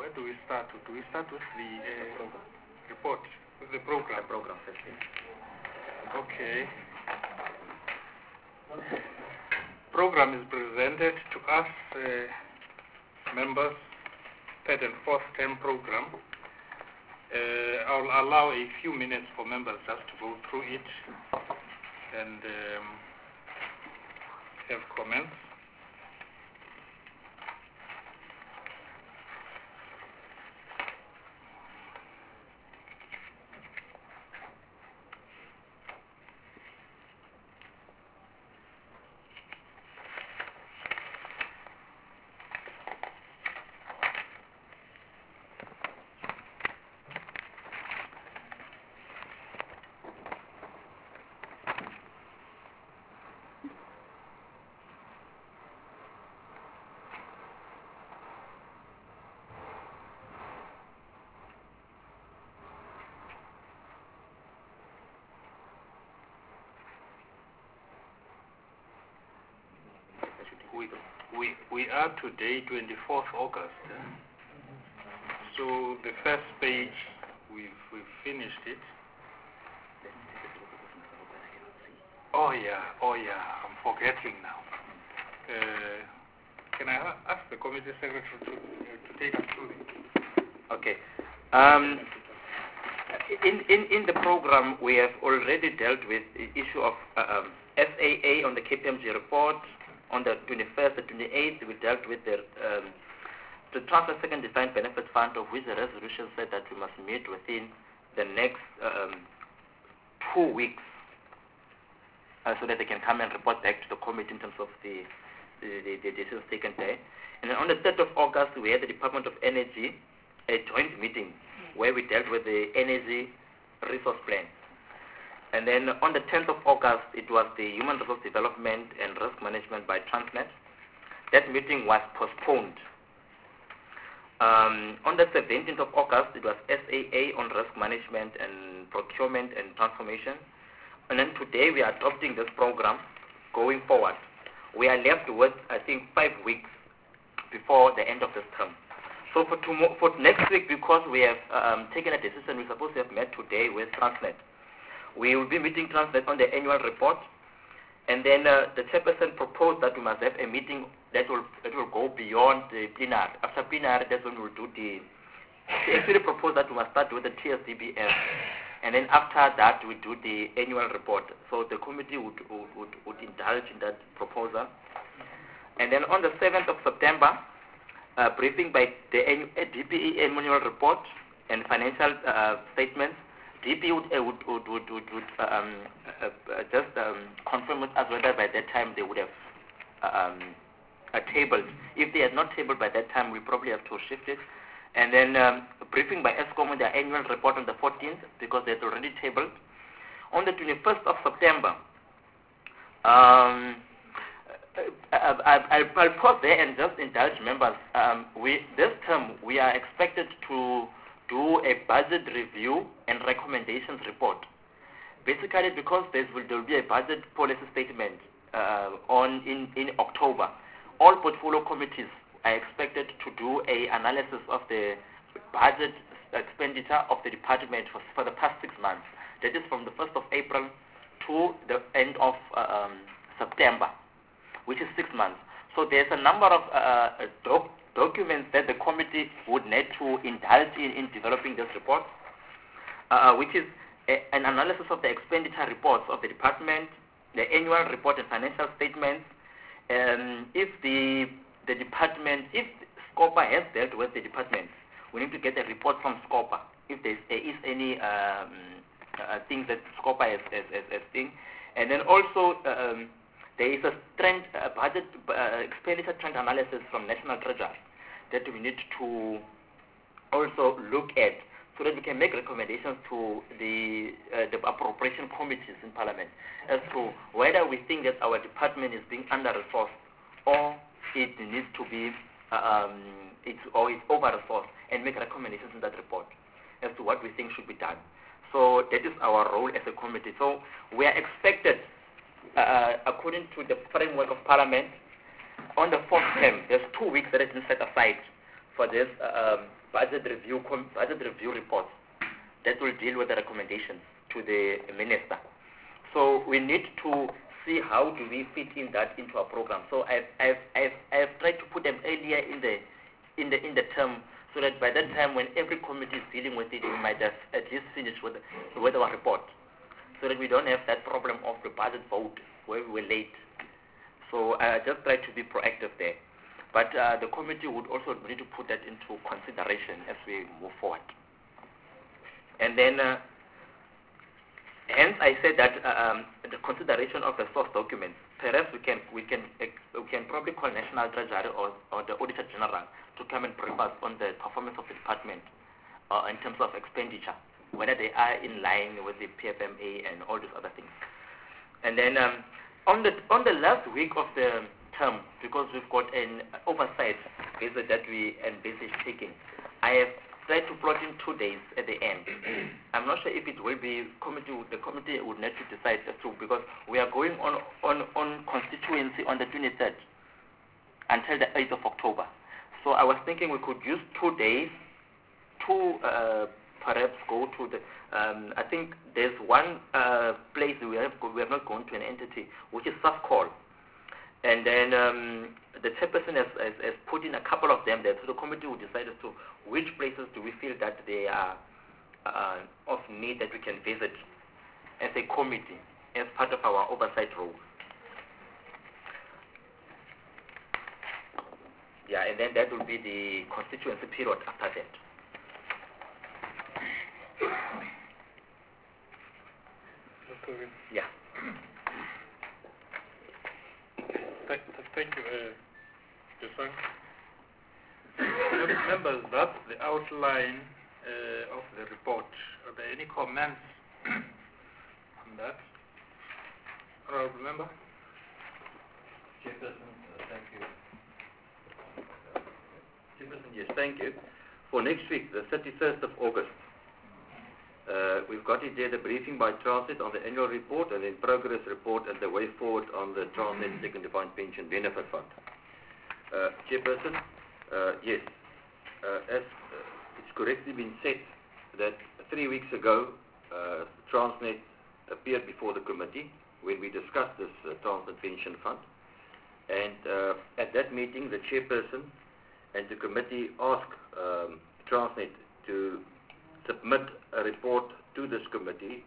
Where do we start? Do we start with the report, with the program? The program first. Okay. Program is presented to us members, third and fourth term program. I'll allow a few minutes for members just to go through it and have comments. We are today 24th August. So the first page, we've finished it. Oh yeah, I'm forgetting now. Can I ask the committee secretary to take us through it? Okay. In the program, we have already dealt with the issue of SAA on the KPMG report. On the 21st and 28th, we dealt with the Transfer Second Defined Benefit Fund, of which the resolution said that we must meet within the next 2 weeks so that they can come and report back to the committee in terms of the decisions taken there. And then on the 3rd of August, we had the Department of Energy, a joint meeting where we dealt with the energy resource plan. And then on the 10th of August, it was the Human Resource Development and Risk Management by Transnet. That meeting was postponed. On the 17th of August, it was SAA on Risk Management and Procurement and Transformation. And then today we are adopting this program going forward. We are left with, I think, 5 weeks before the end of this term. So for next week, because we have taken a decision, we're supposed to have met today with Transnet. We will be meeting Transnet on the annual report, and then the chairperson proposed that we must have a meeting that will go beyond the plenary. After plenary, that's when we'll do she actually proposed that we must start with the TSDBF, and then after that we do the annual report. So the committee would indulge in that proposal. And then on the 7th of September, briefing by the DPE annual report and financial statements. DP would just confirm with us whether by that time they would have tabled. If they had not tabled by that time, we probably have to shift it. And then briefing by ESCOM on their annual report on the 14th, because they had already tabled. On the 21st of September, I'll pause there and just indulge members. This term, we are expected to do a budget review and recommendations report. Basically, because there will be a budget policy statement in October, all portfolio committees are expected to do an analysis of the budget expenditure of the department for the past 6 months. That is from the 1st of April to the end of September, which is 6 months. So there's a number of documents that the committee would need to indulge in developing this report, which is an analysis of the expenditure reports of the department, the annual report and financial statements. If the department, if SCOPA has dealt with the department, we need to get a report from SCOPA if there is any things that SCOPA has seen. And then also there is a trend, budget expenditure trend analysis from National Treasury that we need to also look at so that we can make recommendations to the appropriation committees in Parliament as to whether we think that our department is being under-resourced or it needs to be, it's over-resourced, and make recommendations in that report as to what we think should be done. So that is our role as a committee. So we are expected, according to the framework of Parliament, on the 4th term, there's 2 weeks that has been set aside for this budget review reports that will deal with the recommendations to the minister. So we need to see how do we fit in that into our program. So I've tried to put them earlier in the term, so that by that time when every committee is dealing with it, we might have at least finished with our report, so that we don't have that problem of the budget vote where we were late. So I just try to be proactive there. But the committee would also need to put that into consideration as we move forward. And then, hence I said that the consideration of the source documents, perhaps we can probably call National Treasury or the Auditor General to come and brief us on the performance of the department in terms of expenditure, whether they are in line with the PFMA and all these other things. And then on the last week of the term, because we've got an oversight visit that we envisage taking, I have tried to plot in 2 days at the end. I'm not sure if it will be the committee would need to decide as to, because we are going on constituency on the 23rd until the 8th of October. So I was thinking we could use 2 days to perhaps go to the, I think there's one place we have not gone to, an entity, which is Safcol. And then the chairperson has put in a couple of them there, so the committee will decide as to which places do we feel that they are of need that we can visit as a committee, as part of our oversight role. Yeah, and then that will be the constituency period after that. Yeah. Thank you, Jason. Members, that's the outline of the report. Are there any comments on that? Honourable Member? Chairperson, thank you. Chairperson, yes, thank you. For next week, the 31st of August, we've got it there, the briefing by Transnet on the annual report and then progress report and the way forward on the Transnet Second Defined Pension Benefit Fund. Chairperson, yes, as it's correctly been said that 3 weeks ago, Transnet appeared before the committee when we discussed this Transnet Pension Fund. And at that meeting, the chairperson and the committee asked Transnet to submit a report to this committee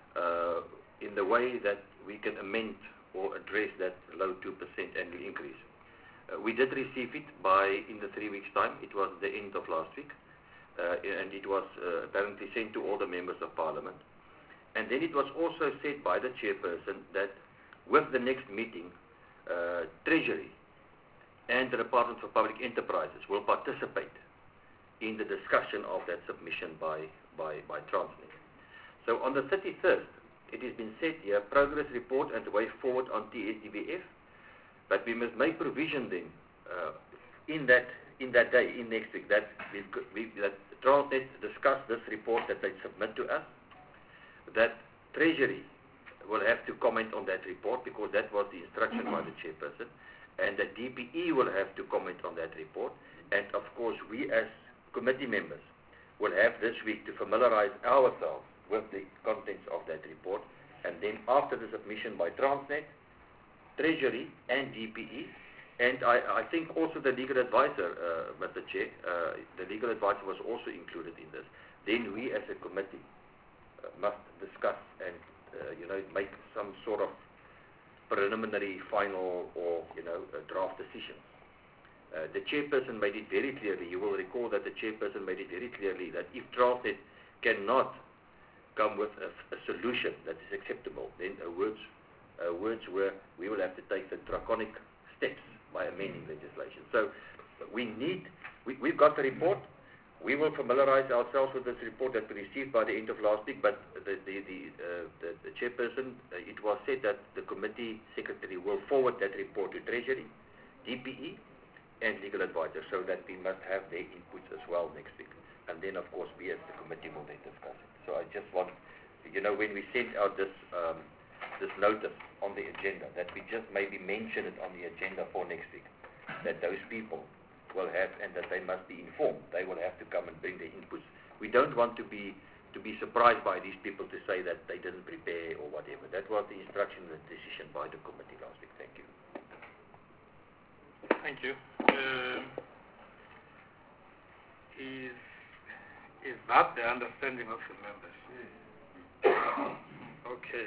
in the way that we can amend or address that low 2% annual increase. We did receive it in the 3 weeks' time. It was the end of last week, and it was apparently sent to all the members of Parliament. And then it was also said by the chairperson that with the next meeting, Treasury and the Department for Public Enterprises will participate in the discussion of that submission by Transnet. So on the 31st, it has been said here, progress report and the way forward on TSDBF, but we must make provision then in that day, in next week, that that Transnet discuss this report that they submit to us, that Treasury will have to comment on that report because that was the instruction by the chairperson, and the DPE will have to comment on that report, and of course we as committee members will have this week to familiarize ourselves with the contents of that report, and then after the submission by Transnet, Treasury and DPE, and I think also the legal advisor, Mr. Chair, the legal advisor was also included in this. Then we as a committee must discuss and make some sort of preliminary, final, or draft decision. The chairperson made it very clearly. You will recall that the chairperson made it very clearly that if Transnet cannot come with a solution that is acceptable, then words were we will have to take the draconic steps by amending legislation. So we've got the report. We will familiarize ourselves with this report that we received by the end of last week, but the chairperson, it was said that the committee secretary will forward that report to Treasury, DPE, and legal advisors, so that we must have their inputs as well next week. And then, of course, we as the committee will then discuss it. So I just want, when we sent out this notice on the agenda, that we just maybe mention it on the agenda for next week, that those people will have, and that they must be informed. They will have to come and bring their inputs. We don't want to be surprised by these people to say that they didn't prepare or whatever. That was the instruction and the decision by the committee last week. Thank you. Thank you. Is that the understanding of the members? Okay.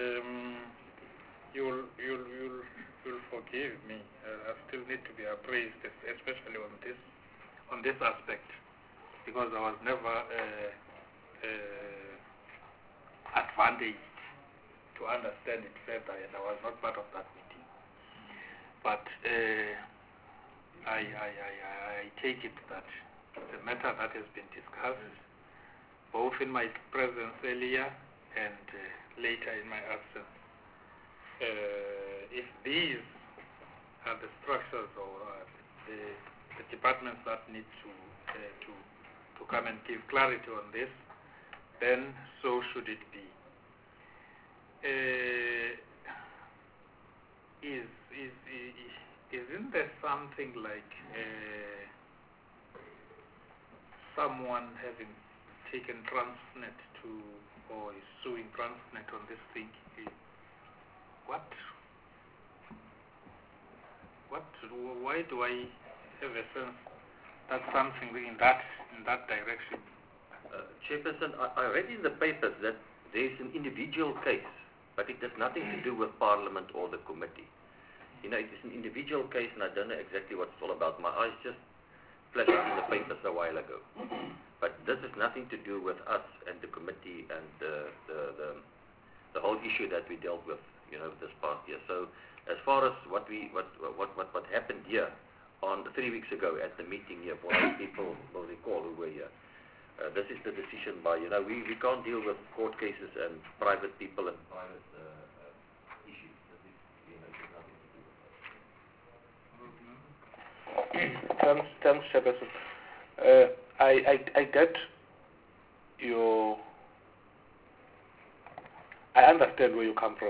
You'll forgive me. I still need to be appraised, especially on this aspect, because I was never advantaged to understand it further, and I was not part of that meeting. But I take it that the matter that has been discussed, both in my presence earlier and later in my absence, if these are the structures or the departments that need to come and give clarity on this, then so should it be. Isn't there something like someone having taken Transnet or is suing Transnet on this thing? Why do I have a sense that something in that direction? Chairperson, I read in the papers that there is an individual case, but it has nothing to do with Parliament or the committee. You know, it is an individual case, and I don't know exactly what it's all about. My eyes just flashed in the papers a while ago. But this has nothing to do with us and the committee and the whole issue that we dealt with, you know, this past year. So, as far as what happened here on 3 weeks ago at the meeting here, for those people will recall who were here, this is the decision by, you know, we can't deal with court cases and private people and private issues. This is, you know, nothing to do with that. Thanks, Chairperson. I get your. I understand where you come from,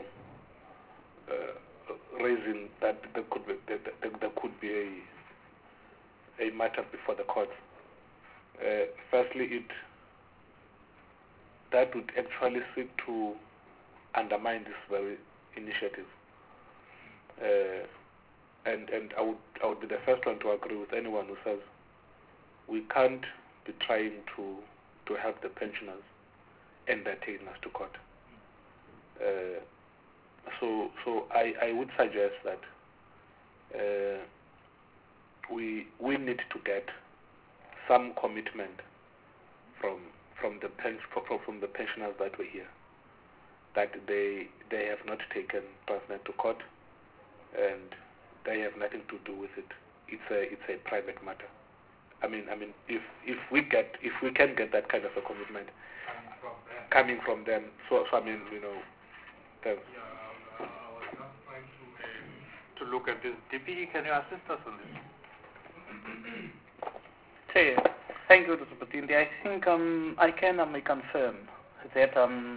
raising that there could be a matter before the court. Firstly, that would actually seek to undermine this very initiative. And I would be the first one to agree with anyone who says we can't be trying to help the pensioners and they're taking us to court. So I would suggest that we need to get some commitment from the pensioners that were here, that they have not taken Transnet to court and they have nothing to do with it. It's a private matter. I mean, if we can get that kind of a commitment coming from them, so I mean, you know, thanks. Yeah, I was just trying to look at this. DPE, can you assist us on this? Chair, thank you, Dr. Patindi. I think I can confirm that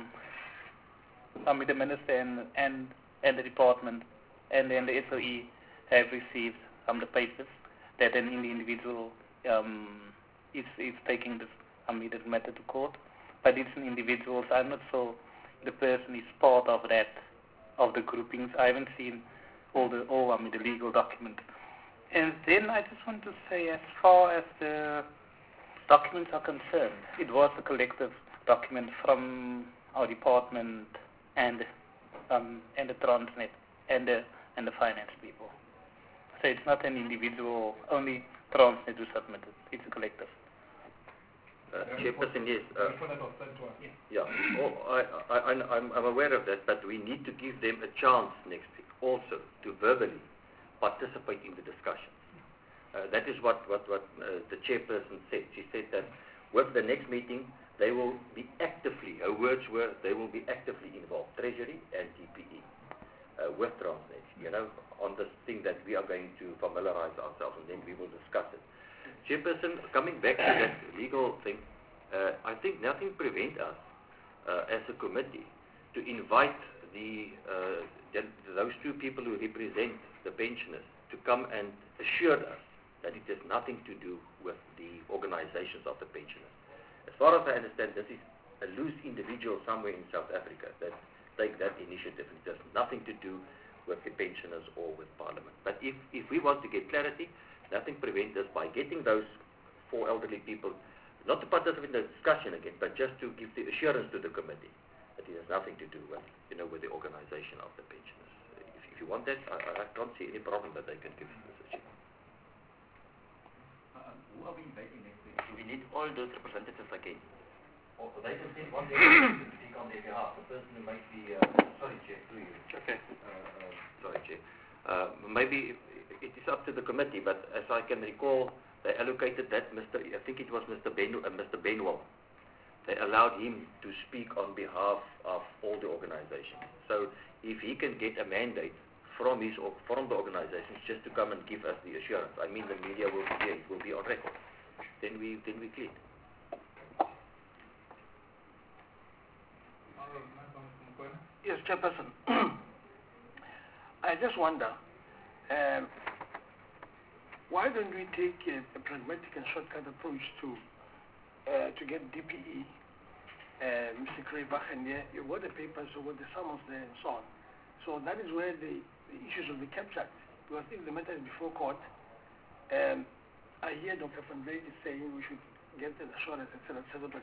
the Minister and the department and the SOE have received the papers that an individual is taking this immediate matter to court, but it's an individual, so I'm not sure the person is part of the groupings. I haven't seen all the legal document. And then I just want to say, as far as the documents are concerned, it was a collective document from our department and the Transnet and the finance people. So it's not an individual, only Transnet who submitted. It's a collective. Chairperson, yes. Yeah. I'm aware of that, but we need to give them a chance next week also to verbally participate in the discussions. That is what the chairperson said. She said that with the next meeting, they will be actively, her words were, they will be actively involved, Treasury and DPE, with Transnet, you know, on this thing that we are going to familiarize ourselves, and then we will discuss it. Chairperson, coming back to that legal thing, I think nothing prevents us as a committee to invite those two people who represent the pensioners to come and assure us that it has nothing to do with the organizations of the pensioners. As far as I understand, this is a loose individual somewhere in South Africa that take that initiative. It has nothing to do with the pensioners or with Parliament. But if we want to get clarity, nothing prevents us by getting those 4 elderly people, not to participate in the discussion again, but just to give the assurance to the committee that it has nothing to do with, with the organization of the pensioners. If you want that, I can't see any problem that they can give this assurance. Who are we inviting next week? Do we need all those representatives again? Or they can send one representative to speak on their behalf. The person who might be, sorry, Chair, through you. Okay. Sorry, Chair. Maybe it is up to the committee, but as I can recall, they allocated that I think it was Mr. Benwell. They allowed him to speak on behalf of all the organizations. So if he can get a mandate from the organizations just to come and give us the assurance, I mean the media will be here, it will be on record, then we clear. Yes, Chairperson. I just wonder, why don't we take a pragmatic and shortcut approach to get DPE, Mr. Kreibach, and you've got the papers, you've got the summons there and so on. So that is where the issues will be captured. Because if the matter is before court, I hear Dr. Van Wyk is saying we should get an assurance, etc., but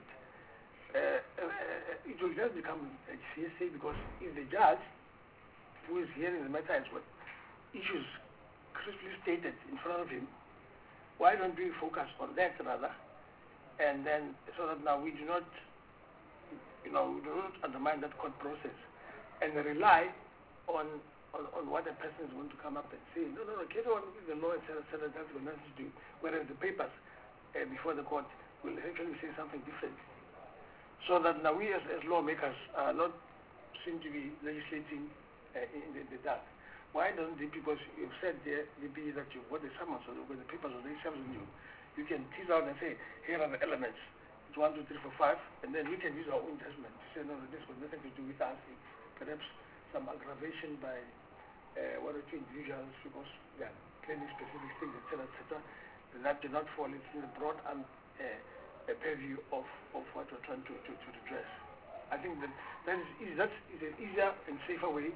it will just become a CSA because if the judge who is hearing the matter has got issues crisply stated in front of him, why don't we focus on that rather, and then so that now we do not, we do not undermine that court process and rely on what a person is going to come up and say, no, get on with the law, etc., that's got nothing to do, whereas the papers before the court will actually say something different. So that now we as lawmakers are not seem to be legislating in the dark. Why don't they, because you've said there, maybe that you've got the summons or you've got the papers or the exams on you can tease out and say, here are the elements, it's 1, 2, 3, 4, 5, and then we can use our own judgment to say, no, this got nothing to do with us, perhaps some aggravation by 1 or 2 individuals because they are claiming specific things, etc., that do not fall into the broad a purview of what we're trying to address. I think that is an easier and safer way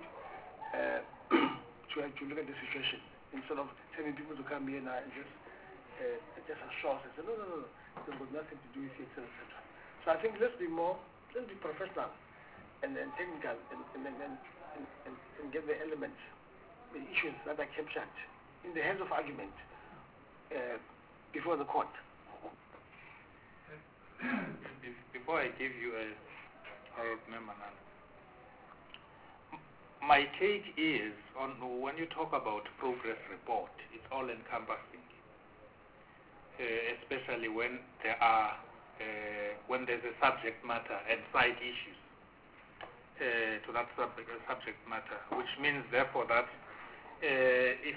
to look at the situation instead of telling people to come here now and just assure us and say, no, there's got nothing to do with it, etc. So I think let's be professional and then technical and get the elements, the issues that are captured in the hands of argument before the court. Before I give you a member, my take is on when you talk about progress report, it's all encompassing, especially when there's a subject matter and side issues to that subject matter, which means therefore that if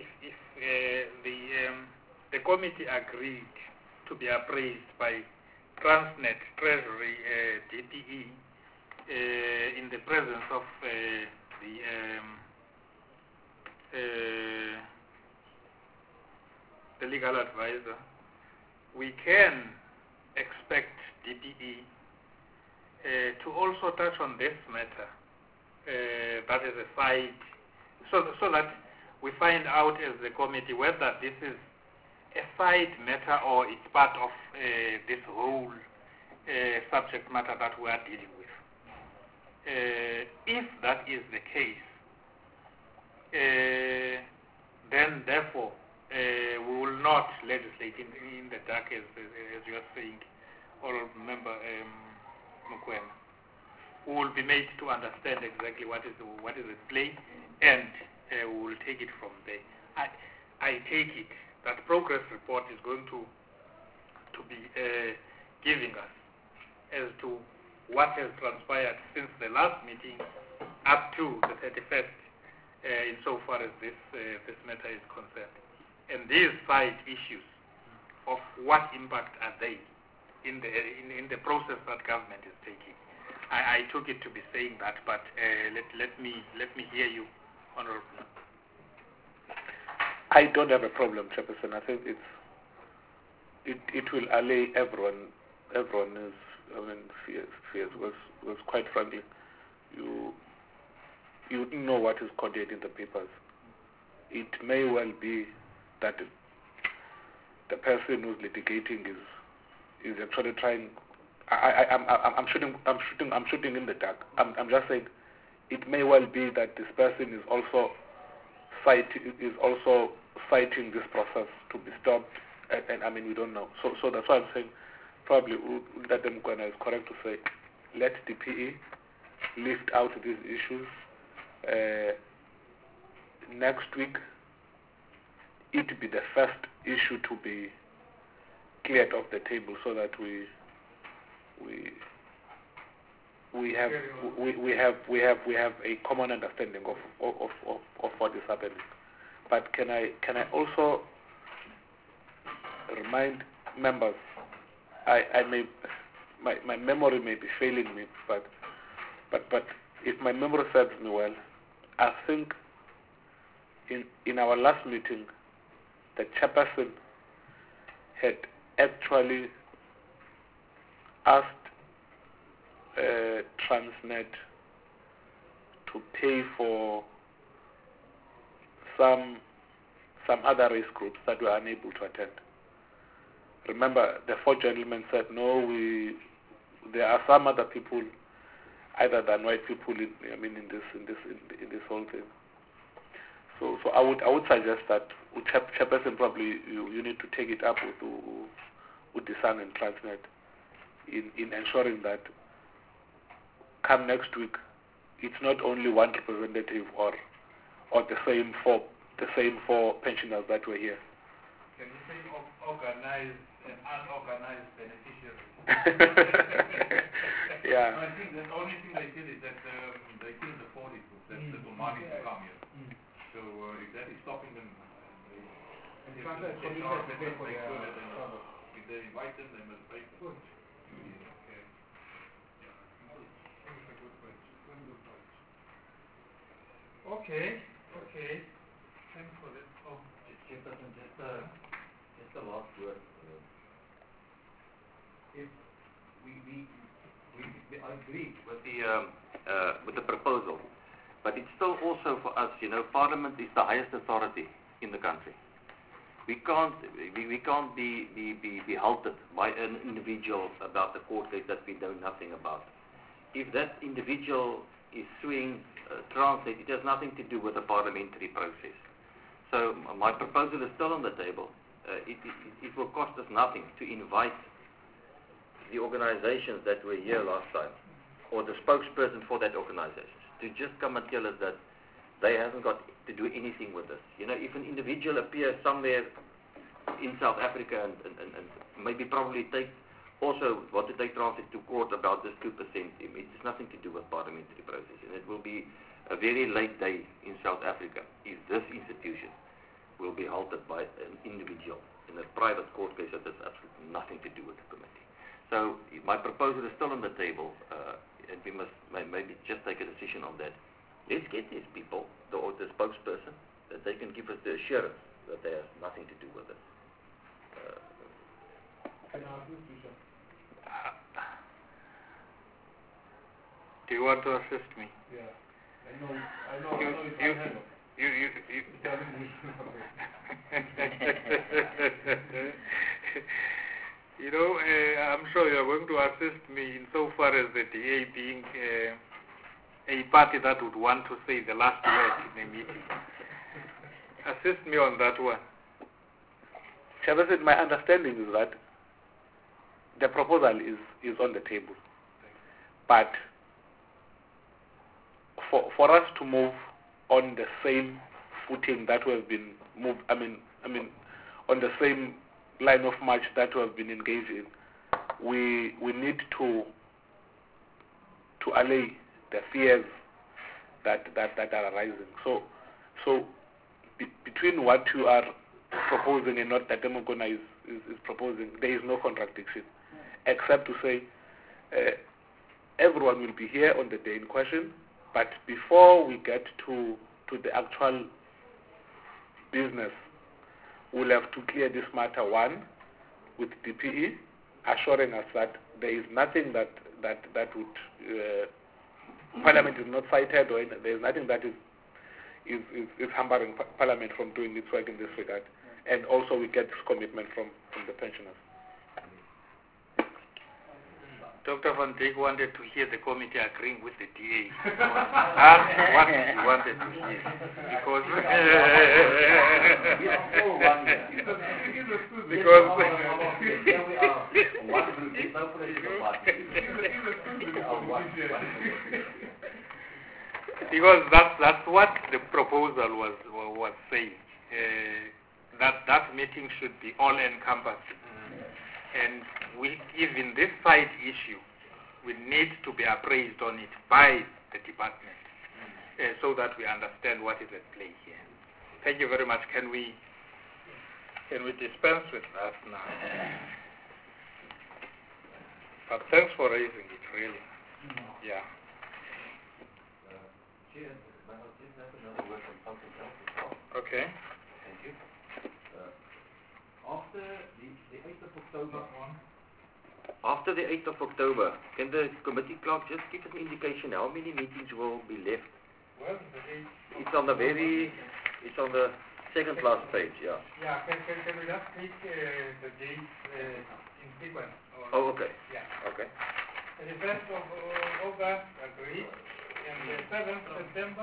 the committee agreed to be appraised by Transnet Treasury DPE in the presence of the legal advisor, we can expect DPE to also touch on this matter. That is a side, so that we find out as the committee whether this is a side matter or it's part of this whole subject matter that we are dealing with. If that is the case, then therefore we will not legislate in the dark as you are saying, or remember Mukwena. We will be made to understand exactly what is at play, and we will take it from there. I take it that progress report is going to be giving us as to what has transpired since the last meeting up to the 31st, insofar as this matter is concerned. And these side issues of what impact are they in the process that government is taking. I took it to be saying that, but let me hear you, Honorable. I don't have a problem, Chairperson. I think it will allay everyone. Everyone is, fears was quite frankly, you know what is contained in the papers. It may well be that the person who's litigating is actually trying. I'm shooting in the dark. I'm just saying, it may well be that this person is also fighting this process to be stopped, and I mean, we don't know. So that's why I'm saying, probably that Mkwana is correct to say, let DPE lift out these issues. Next week, it be the first issue to be cleared off the table, so that we have a common understanding of what is happening. But can I also remind members, my memory may be failing me, but if my memory serves me well, I think in our last meeting, the chairperson had actually asked Transnet to pay for some other race groups that were unable to attend. Remember, the four gentlemen said, no, there are some other people other than white people in this whole thing. So I would suggest that Chairperson, probably you need to take it up with the Sun and Transnet in ensuring that come next week, it's not only one representative or the same four pensioners that were here. Can you say organized and unorganized beneficiaries? Yeah. I think the only thing they did is that they killed the 40 groups, that's the money to come here. So if that is stopping them, if they invite them, they must pay for it. Okay. Thanks for that. Chairperson, just a last word. If I agree with the proposal, but it's still also for us, Parliament is the highest authority in the country. We can't be halted by an individual about the court case that we know nothing about. If that individual is suing Transnet, it has nothing to do with the parliamentary process. So my proposal is still on the table. It will cost us nothing to invite the organizations that were here last time, or the spokesperson for that organization, to just come and tell us that they haven't got to do anything with this. If an individual appears somewhere in South Africa and maybe probably also want to take Transnet to court about this 2%, it has nothing to do with parliamentary process, and it will be a very late day in South Africa if this institution will be halted by an individual in a private court case that has absolutely nothing to do with the committee. So my proposal is still on the table, and we must maybe just take a decision on that. Let's get these people, or the spokesperson, that they can give us the assurance that they have nothing to do with it. Do you want to assist me? Yeah. I know you can't handle. I'm sure you're going to assist me insofar as the DA being a party that would want to say the last word in a meeting. Assist me on that one. Chairperson, my understanding is that the proposal is on the table, but for us to move on the same footing that we have been moved, on the same line of march that we have been engaged in, we need to allay the fears that are arising. So between what you are proposing and what that Demogona is proposing, there is no contradiction, except to say everyone will be here on the day in question, but before we get to the actual business we'll have to clear this matter, one, with DPE, assuring us that there is nothing that would, Parliament is not cited, or there is nothing that is hampering Parliament from doing its work in this regard. And also we get this commitment from the pensioners. Dr. Van Dijk wanted to hear the committee agreeing with the DA. That's what he wanted to hear. Because because that's what the proposal was saying. That meeting should be all-encompassing. And even this side issue, we need to be appraised on it by the department so that we understand what is at play here. Thank you very much. Can we dispense with that now? But thanks for raising it, really. Yeah. Okay. Thank you. After the 8th of October After the 8th of October, can the committee clerk just give us an indication how many meetings will be left? Well, it's on the second last page, yeah. Yeah, can we just take the dates in sequence? Oh, okay. Yeah. Okay. The 1st of August, agreed, and the 7th September,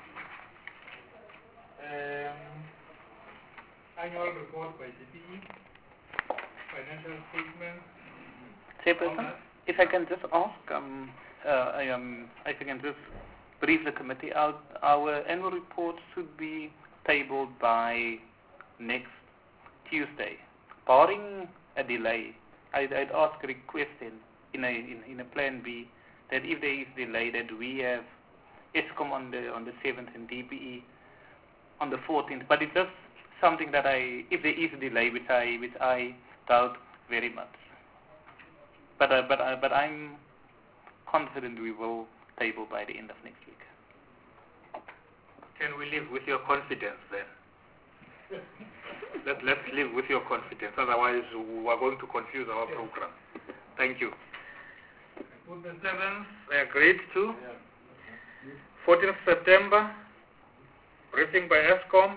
annual report by DPE, financial statement. Chairperson, if I can just ask, if I can just brief the committee out, our annual report should be tabled by next Tuesday. Barring a delay, I'd ask a request in a plan B that if there is delay, that we have ESCOM on the 7th and DPE on the 14th. But it's just something that if there is a delay, which I doubt very much. But I'm confident we will table by the end of next week. Can we live with your confidence then? Let's live with your confidence, otherwise we are going to confuse our program. Thank you. With the 7th, I agreed to. 14th September, briefing by ESCOM.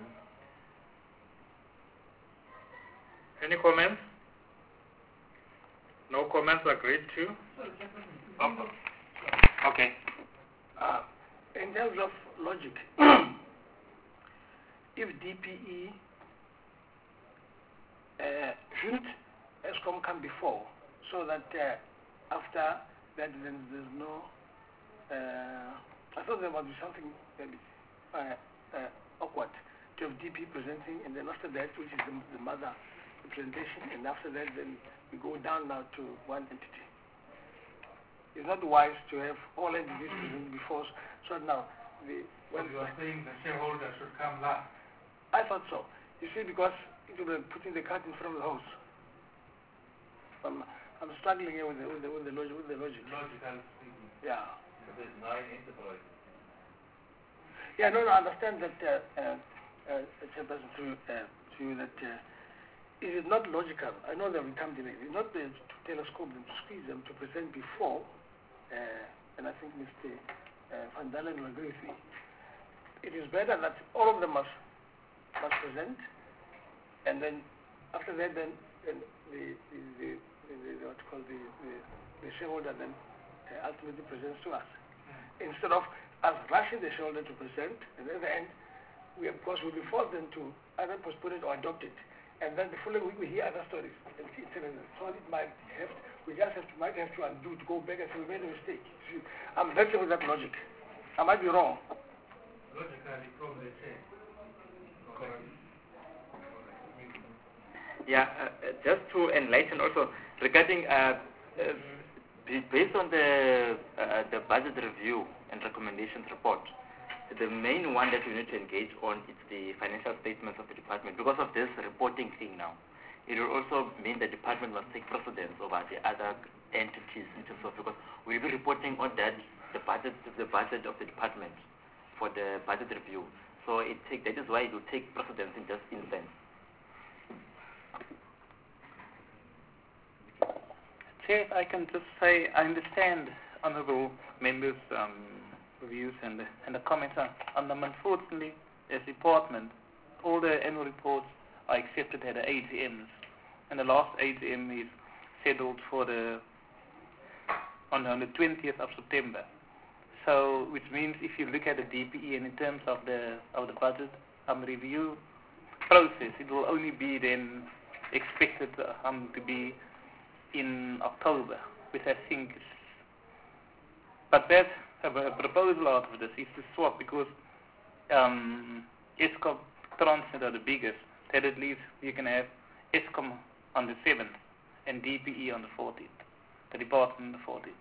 Any comments? No comments, agreed to. Okay. In terms of logic, if DPE shouldn't ESCOM come before, so that after that then there's no, I thought there must be something maybe awkward to have DP presenting, and then after that, which is the mother presentation, and after that then we go down now to one entity. It's not wise to have all entities present before. So now, you are saying the shareholder should come last. I thought so. You see, because it will be putting the cart in front of the horse. I'm struggling here with the logic. Logical speaking. Yeah. There's 9 enterprises. Yeah, no, I understand that, Chairperson, to you that it is not logical. I know there will come delays. It's not to telescope them, to squeeze them, to present before, and I think Mr. Van Dalen will agree with me. It is better that all of them must present, and then after that, then the shareholder then ultimately presents to us. Instead of us rushing the shareholder to present, and at the end, we of course will be forced then to either postpone it or adopt it. And then the following week we hear other stories. So it might have, might have to undo, to go back and say we made a mistake. See, I'm wrestling with that logic. I might be wrong. Logically, probably Yeah, just to enlighten also regarding based on the budget review and recommendations report, the main one that we need to engage on is the financial statements of the department. Because of this reporting thing now, it will also mean the department must take precedence over the other entities in terms of, because we'll be reporting on that the budget of the department for the budget review. So that is why it will take precedence in this instance. Chair, if I can just say, I understand honourable members' views and the comments on them. Unfortunately, as department, all the annual reports are accepted at the AGMs, and the last AGM is scheduled for on the 20th of September. So, which means if you look at the DPE and in terms of the budget review process, it will only be then expected to be in October, which I think is. But that a proposal out of this is to swap, because Eskom, Transnet are the biggest. That at least you can have Eskom on the 7th and DPE on the 14th, the department on the 14th.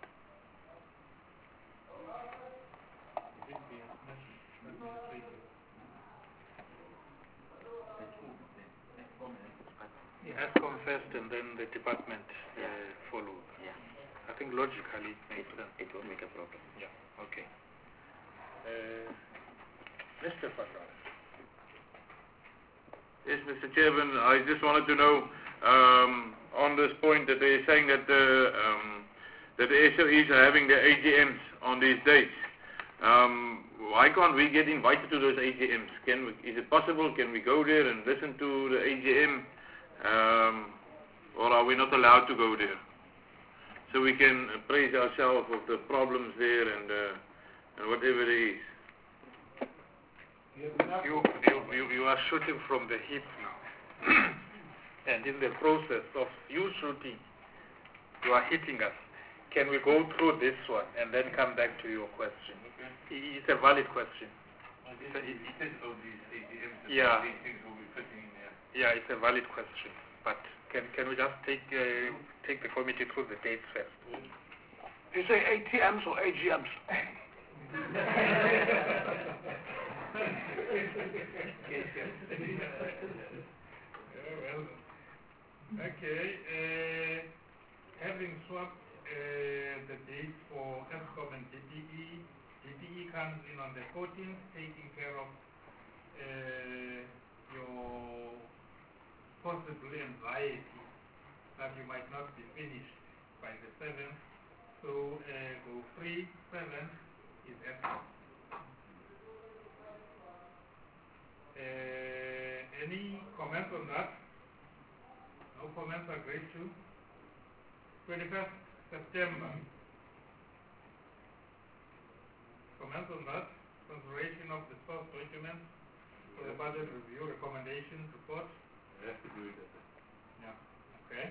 Eskom first and then the department follow. Yeah. I think logically it makes sense. It won't make a problem. Yeah, okay. Mr. Fadal. Yes, Mr. Chairman, I just wanted to know on this point that they're saying that the SOEs are having their AGMs on these dates. Why can't we get invited to those AGMs? Is it possible? Can we go there and listen to the AGM? Or are we not allowed to go there? So we can praise ourselves of the problems there and whatever it is. You are shooting from the hip now. And in the process of you shooting, you are hitting us. Can we go through this one and then come back to your question? Okay. It's a valid question. Yeah. Yeah, it's a valid question. But can we just take the committee through the dates first? You say ATMs or AGMs? Okay. Having swapped the dates for Eskom and DPE, DPE comes in on the 14th, taking care of your possible anxiety that you might not be finished by the 7th. So go free, 7th is Eskom. Any comments on that? No comments are great too. 21st September. Comments on that? Consideration of the source documents for the budget review recommendation report. We have to do it. Yeah. Okay.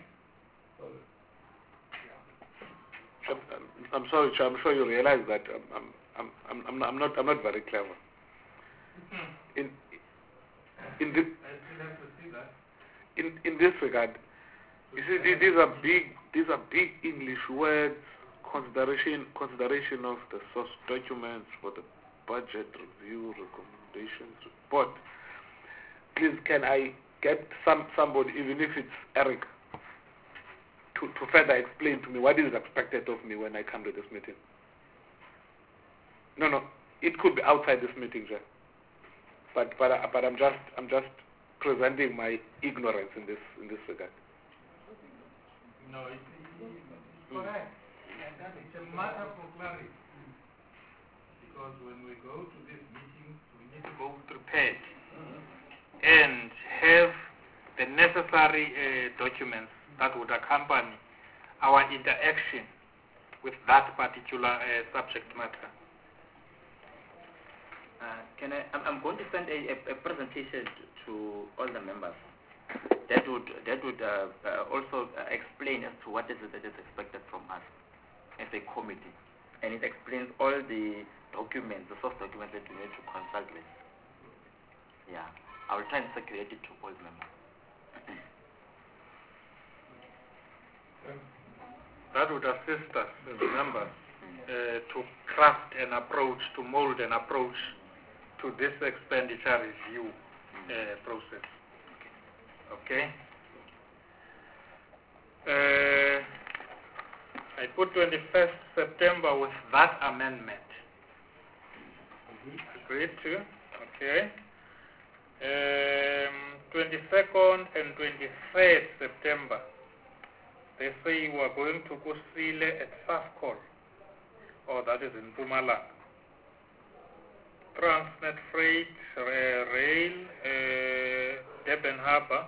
I'm sorry, Chair. I'm sure you realize that I'm not very clever. In I still have to see that. In this regard, you see, these are big English words. Consideration of the source documents for the budget review recommendations report. Please, can I get somebody, even if it's Eric, to further explain to me what is expected of me when I come to this meeting? No, it could be outside this meeting, sir. But I'm just presenting my ignorance in this regard. No, it's correct. It's a matter for clarity. Because when we go to this meeting, we need to go prepared and have the necessary documents that would accompany our interaction with that particular subject matter. I'm going to send a presentation to all the members that would also explain as to what is it that is expected from us as a committee, and it explains all the documents, the source documents that we need to consult with. Yeah, I will try and circulate it to all members. That would assist us as members to craft an approach, to mold an approach to this expenditure review process. Okay? I put 21st September with that amendment. Agreed to? Okay. 22nd and 23rd September. they say we are going to Kusile at Safcol, or that is in Mpumalanga. Transnet Freight, Rail, Durban Harbour.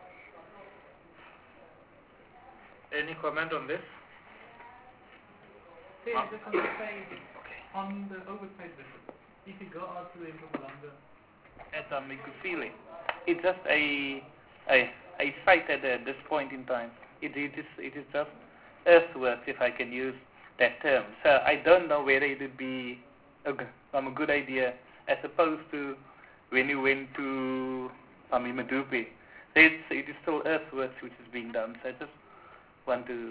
Any comment on this? I just want to say, on the oversight visit, if you go out to the Mpumalanga At Kusile, it's just a site at this point in time. It is just earthworks, if I can use that term. So I don't know whether it would be a good idea as opposed to when you went to Medupi. It is still earthworks which is being done. So I just want to.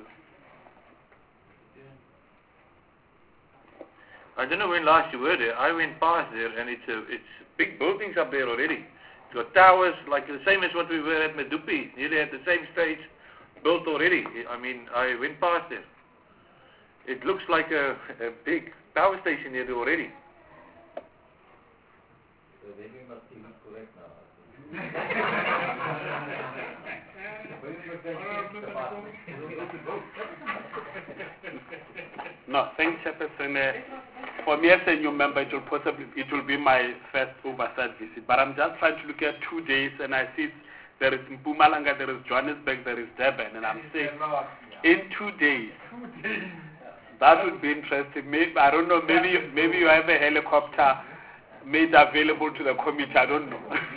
I don't know when last you were there. I went past there, and it's big buildings up there already. It's got towers like the same as what we were at Medupi, nearly at the same stage, built already. I mean, I went past there. It looks like a big power station there already. So then we must be correct now. No, thanks, Chairperson. For me as a new member, it will be my first oversight visit. But I'm just trying to look at 2 days, and I see there is Mpumalanga, there is Johannesburg, there is Durban, and I'm saying in 2 days. That would be interesting. Maybe, I don't know. Maybe you have a helicopter made available to the committee. I don't know.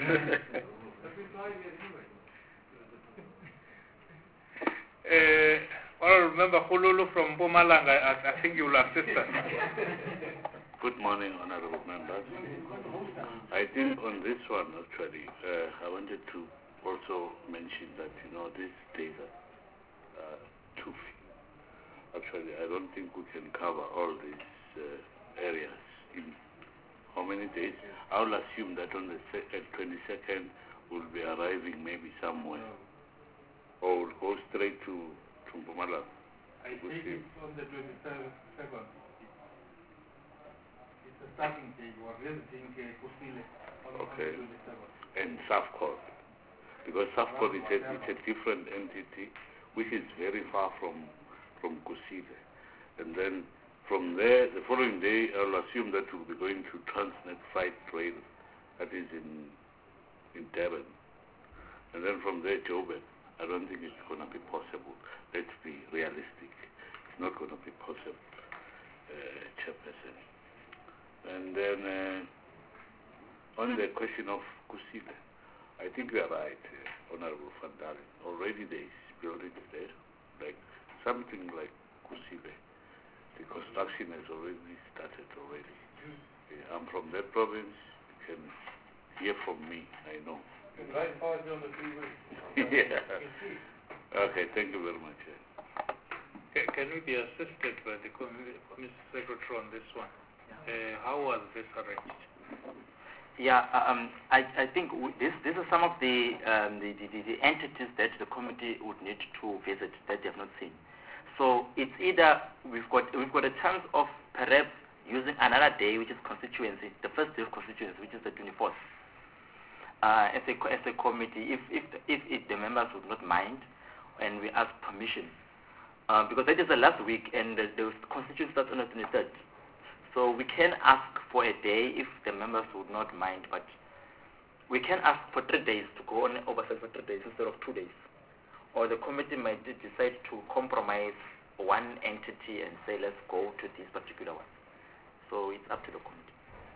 Remember Hululu from Mpumalanga. I think you will assist us. Good morning, honorable members. I think on this one, actually, I wanted to also mention that, these days are too few. Actually, I don't think we can cover all these areas in how many days. I will assume that on the 22nd we'll be arriving maybe somewhere, or we'll go straight to Mpumalanga. I think it's on the 22nd. It's the starting day. You are visiting Kusile on the 22nd. And Safcol, because Safcol is a different entity which is very far from Kusile. And then from there, the following day, I'll assume that we'll be going to Transnet Freight Rail, that is in Durban. And then from there, Joburg. I don't think it's going to be possible. Let's be realistic. It's not going to be possible, Chairperson. And then on the question of Kusile, I think we are right, Honorable Van Dalen. Already there is buildings there, like something like Kusile. The construction has already started already. I'm from that province. You can hear from me, I know. Right past on the freeway. Yeah. Okay, thank you very much. Can we be assisted by the Committee Secretary on this one? How was this arranged? Yeah, I think these are some of the entities that the committee would need to visit that they have not seen. So it's either we've got a chance of perhaps using another day, which is constituency, the first day of constituency, which is the 24th, as a committee, if the members would not mind, and we ask permission, because that is the last week, and the constituency starts on the 23rd. So we can ask for a day if the members would not mind, but we can ask for 3 days to go on oversight for 3 days instead of 2 days. Or the committee might decide to compromise one entity and say, let's go to this particular one. So it's up to the committee.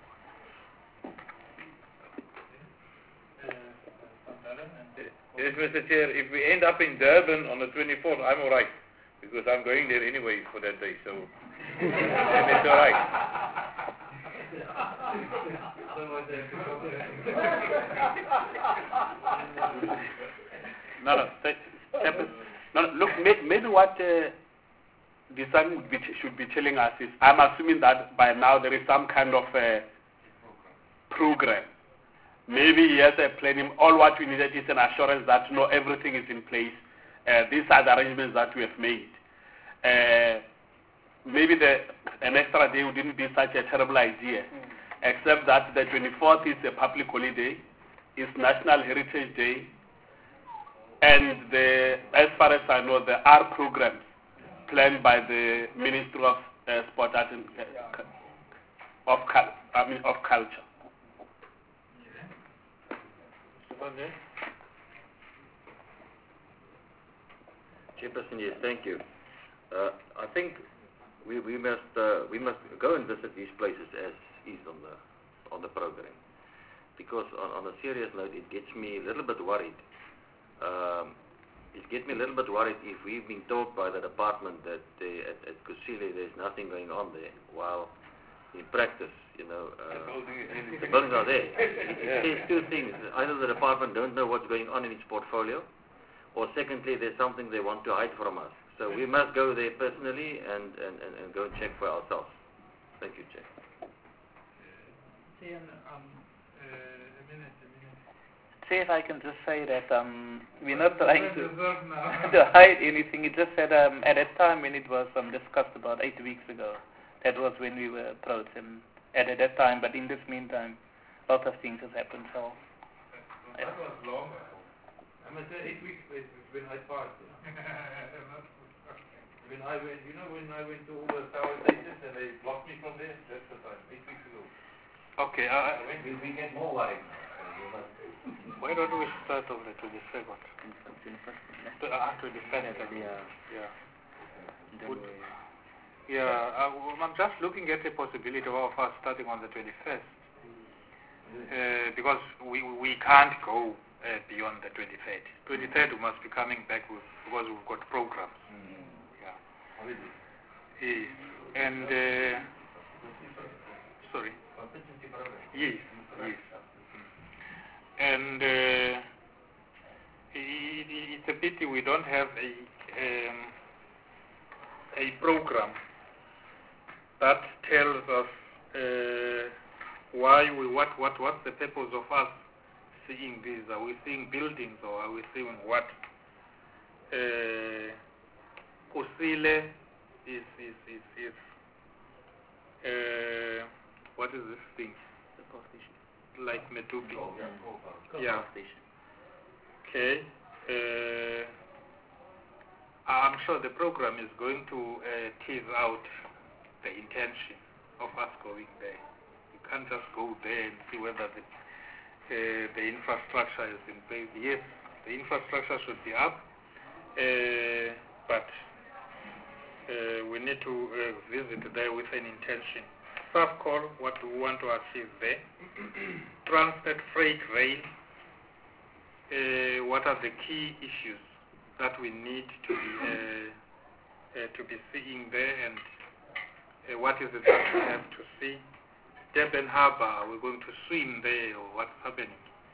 Yes, Mr. Chair, if we end up in Durban on the 24th, I'm all right, because I'm going there anyway for that day, so then it's all right. No, look, maybe what the sun should be telling us is, I'm assuming that by now there is some kind of a program. Maybe he has a planning. All what we needed is an assurance that everything is in place. These are the arrangements that we have made. Maybe an extra day wouldn't be such a terrible idea, except that the 24th is a public holiday, it's National Heritage Day. And as far as I know, there are programs planned by the Ministry of Sport, Art and of Culture. Chairperson, yes, thank you. I think we must go and visit these places as is on the program, because on a serious note, it gets me a little bit worried. It gets me a little bit worried if we've been told by the department that at Kusile there's nothing going on there, while in practice, the buildings are there. It says two things: either the department don't know what's going on in its portfolio, or secondly, there's something they want to hide from us. So we must go there personally and go and check for ourselves. Thank you, Chair. Say if I can just say that we're not trying to hide anything. It just said at that time when it was discussed about 8 weeks ago, that was when we were approached and at that time. But in this meantime, lots of things have happened. So that was longer. I must say 8 weeks when I passed. When I went, when I went to all the tower stations and they blocked me from there, that's the time, 8 weeks ago. Okay, we get more worried. Why don't we start on the 22nd? 22nd. I'm just looking at the possibility of us starting on the 21st. Because we can't go beyond the 23rd. 23rd we must be coming back because we've got programs. Yes. And sorry. Yes. And it's a pity we don't have a program that tells us what's the purpose of us seeing this. Are we seeing buildings or are we seeing what? Kusile is what is this thing? Like Medupi. Yeah. Okay. I'm sure the program is going to tease out the intention of us going there. You can't just go there and see whether the infrastructure is in place. Yes, the infrastructure should be up, but we need to visit there with an intention. Staff call, what do we want to achieve there? Transport, freight, rail. What are the key issues that we need to be seeing there, and what is it that we have to see? Durban Harbour, are we going to swim there, or what's happening?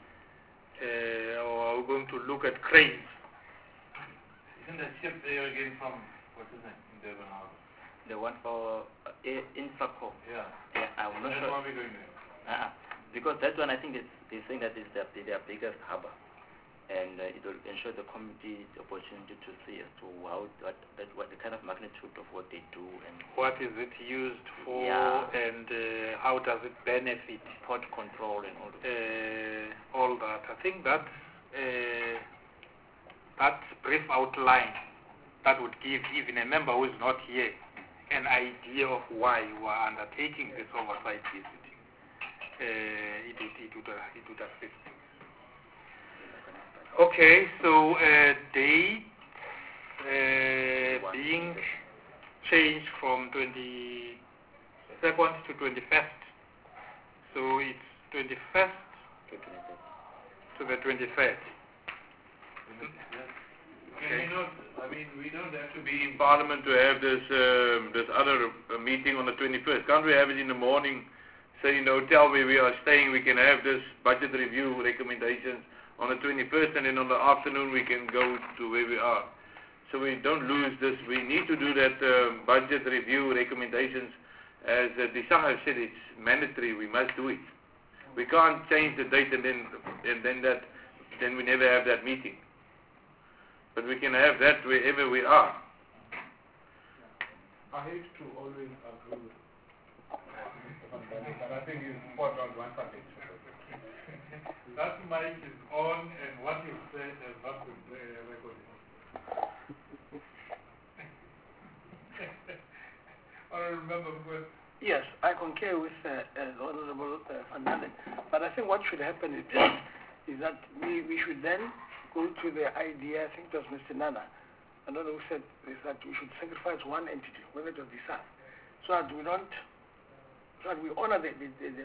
Or are we going to look at cranes? Isn't that ship there again from, what is it, in Durban Harbour? The one for Infraco. Yeah. I'm not That's sure. why we're going there. Because that one, I think they're saying that is their biggest harbour, and it will ensure the community the opportunity to see as to what the kind of magnitude of what they do and what is it used for, and how does it benefit port control and all that. I think that brief outline that would give even a member who is not here an idea of why we are undertaking this oversight visit. It would assist. Okay, so date being changed from 22nd to 21st. So it's 21st to the 23rd. We don't have to be in Parliament to have this other meeting on the 21st. Can't we have it in the morning? Say, tell me we are staying, we can have this budget review recommendations on the 21st, and then on the afternoon we can go to where we are. So we don't lose this. We need to do that budget review recommendations. As Disha said, it's mandatory. We must do it. We can't change the date and then we never have that meeting. But we can have that wherever we are. I hate to always agree with but I think it's important on one subject. that mic is on and what you said has not been recorded. I remember when. Yes, I concur with Honorable Fernandez, but I think what should happen is that we should then go to the idea, I think it was Mr. Nana, another who said is that we should sacrifice one entity, whether it was the SARS, so that we don't, so that we honor the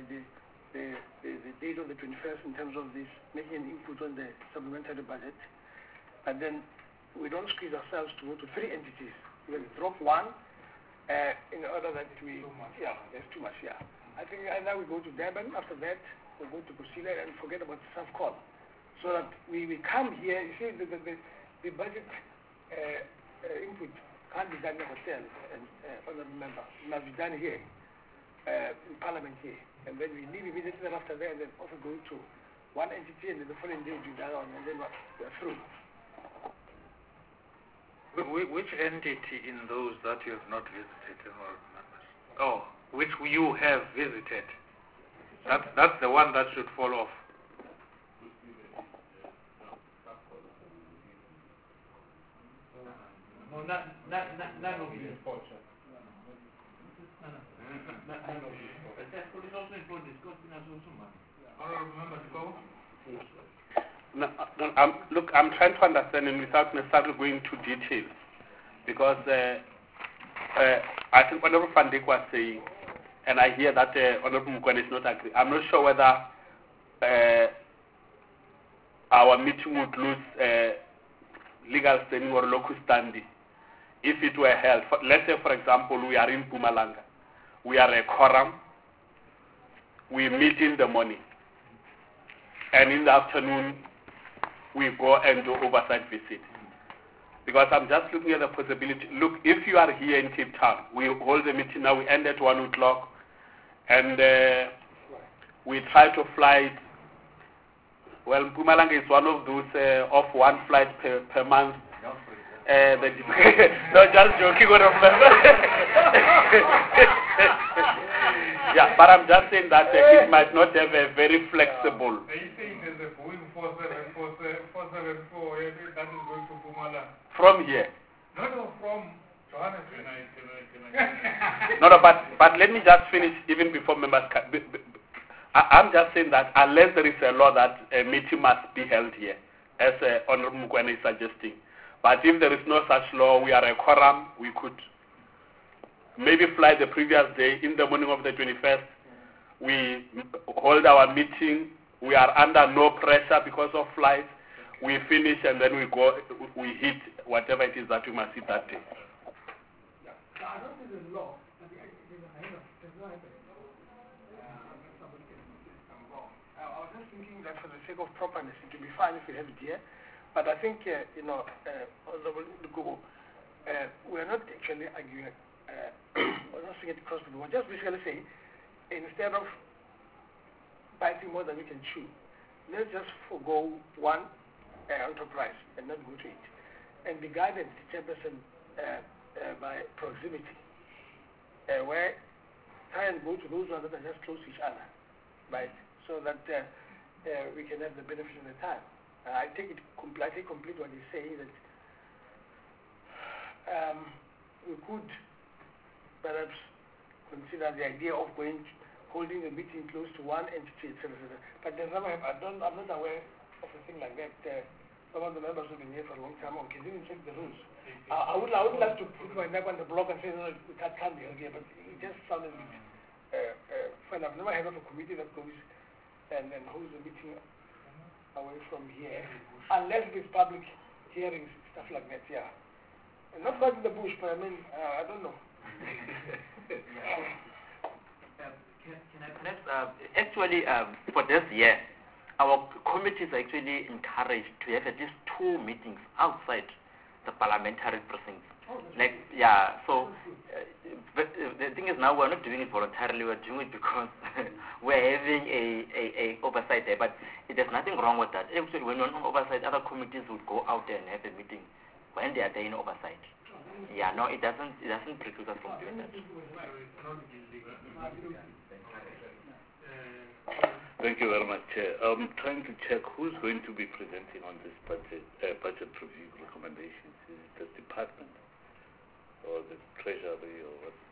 date of the 21st in terms of this, making an input on the supplementary budget, but then we don't squeeze ourselves to go to 3 entities. We will drop one in order that we, there's too much, I think either we go to Durban, after that we go to Kusile and forget about South-Call. So that we come here, you see the budget input can't be done in a hotel, honorable member. It must be done here, in Parliament here. And then we leave immediately after that and then also go to one entity and then the following day we do that one and then we're through. Which entity in those that you have not visited, honorable members? Oh, which you have visited. That's the one that should fall off. No, none of these reports. No, look, I'm trying to understand and without necessarily going into details, because I think Honorable Van Dijk was saying, and I hear that Honorable Mugwane is not agree. I'm not sure whether our meeting would lose legal standing or locus standi if it were held. Let's say, for example, we are in Mpumalanga. We are a quorum. We meet in the morning. And in the afternoon, we go and do oversight visit. Because I'm just looking at the possibility. Look, if you are here in Cape Town, we hold the meeting now, we end at 1 o'clock, and we try to fly. Well, Mpumalanga is one of those of one flight per month. No, just joking, yeah, but I'm just saying that it might not have a very flexible. They say there's a Boeing 474 that is going to Mpumalanga. From here? No, from Johannesburg. No, but let me just finish even before members can. I'm just saying that unless there is a law that a meeting must be held here, as Honorable Mugwane is suggesting. But if there is no such law, we are a quorum, we could maybe fly the previous day in the morning of the 21st. We hold our meeting. We are under no pressure because of flights. We finish and then we go, we hit whatever it is that we must hit that day. I don't think there's a law. There's no I was just thinking that for the sake of properness, it would be fine if we have it here. But I think, Honorable Lukubo, we are not actually arguing, we're not saying it across people. We're just basically saying, instead of biting more than we can chew, let's just forego one enterprise and not go to it. And be guided, the chairperson, by proximity, where try and go to those ones that are just close to each other, right? So that we can have the benefit of the time. I take complete what he's saying, that we could perhaps consider the idea of holding a meeting close to one entity, etc. But there's never, I'm not aware of a thing like that. Some of the members who have been here for a long time, okay, didn't check the rules. I would like to put my neck on the block and say, no, that can't be here, but it just sounded fun. I've never heard of a committee that goes and holds a meeting away from here, unless it is public hearings, stuff like that, yeah. And not quite in the bush, but I mean, I don't know. Can I perhaps, actually, for this year, our committee is actually encouraged to have at least 2 meetings outside the parliamentary precincts. Like, yeah, so but the thing is now we're not doing it voluntarily, we're doing it because we're having a oversight there, but there's nothing wrong with that. Actually, when you're on oversight, other committees would go out there and have a meeting when they are there in oversight. Yeah, no, it doesn't preclude us from doing that. Thank you very much, Chair. I'm trying to check who's going to be presenting on this budget review recommendations. Is it the department or the treasury or what?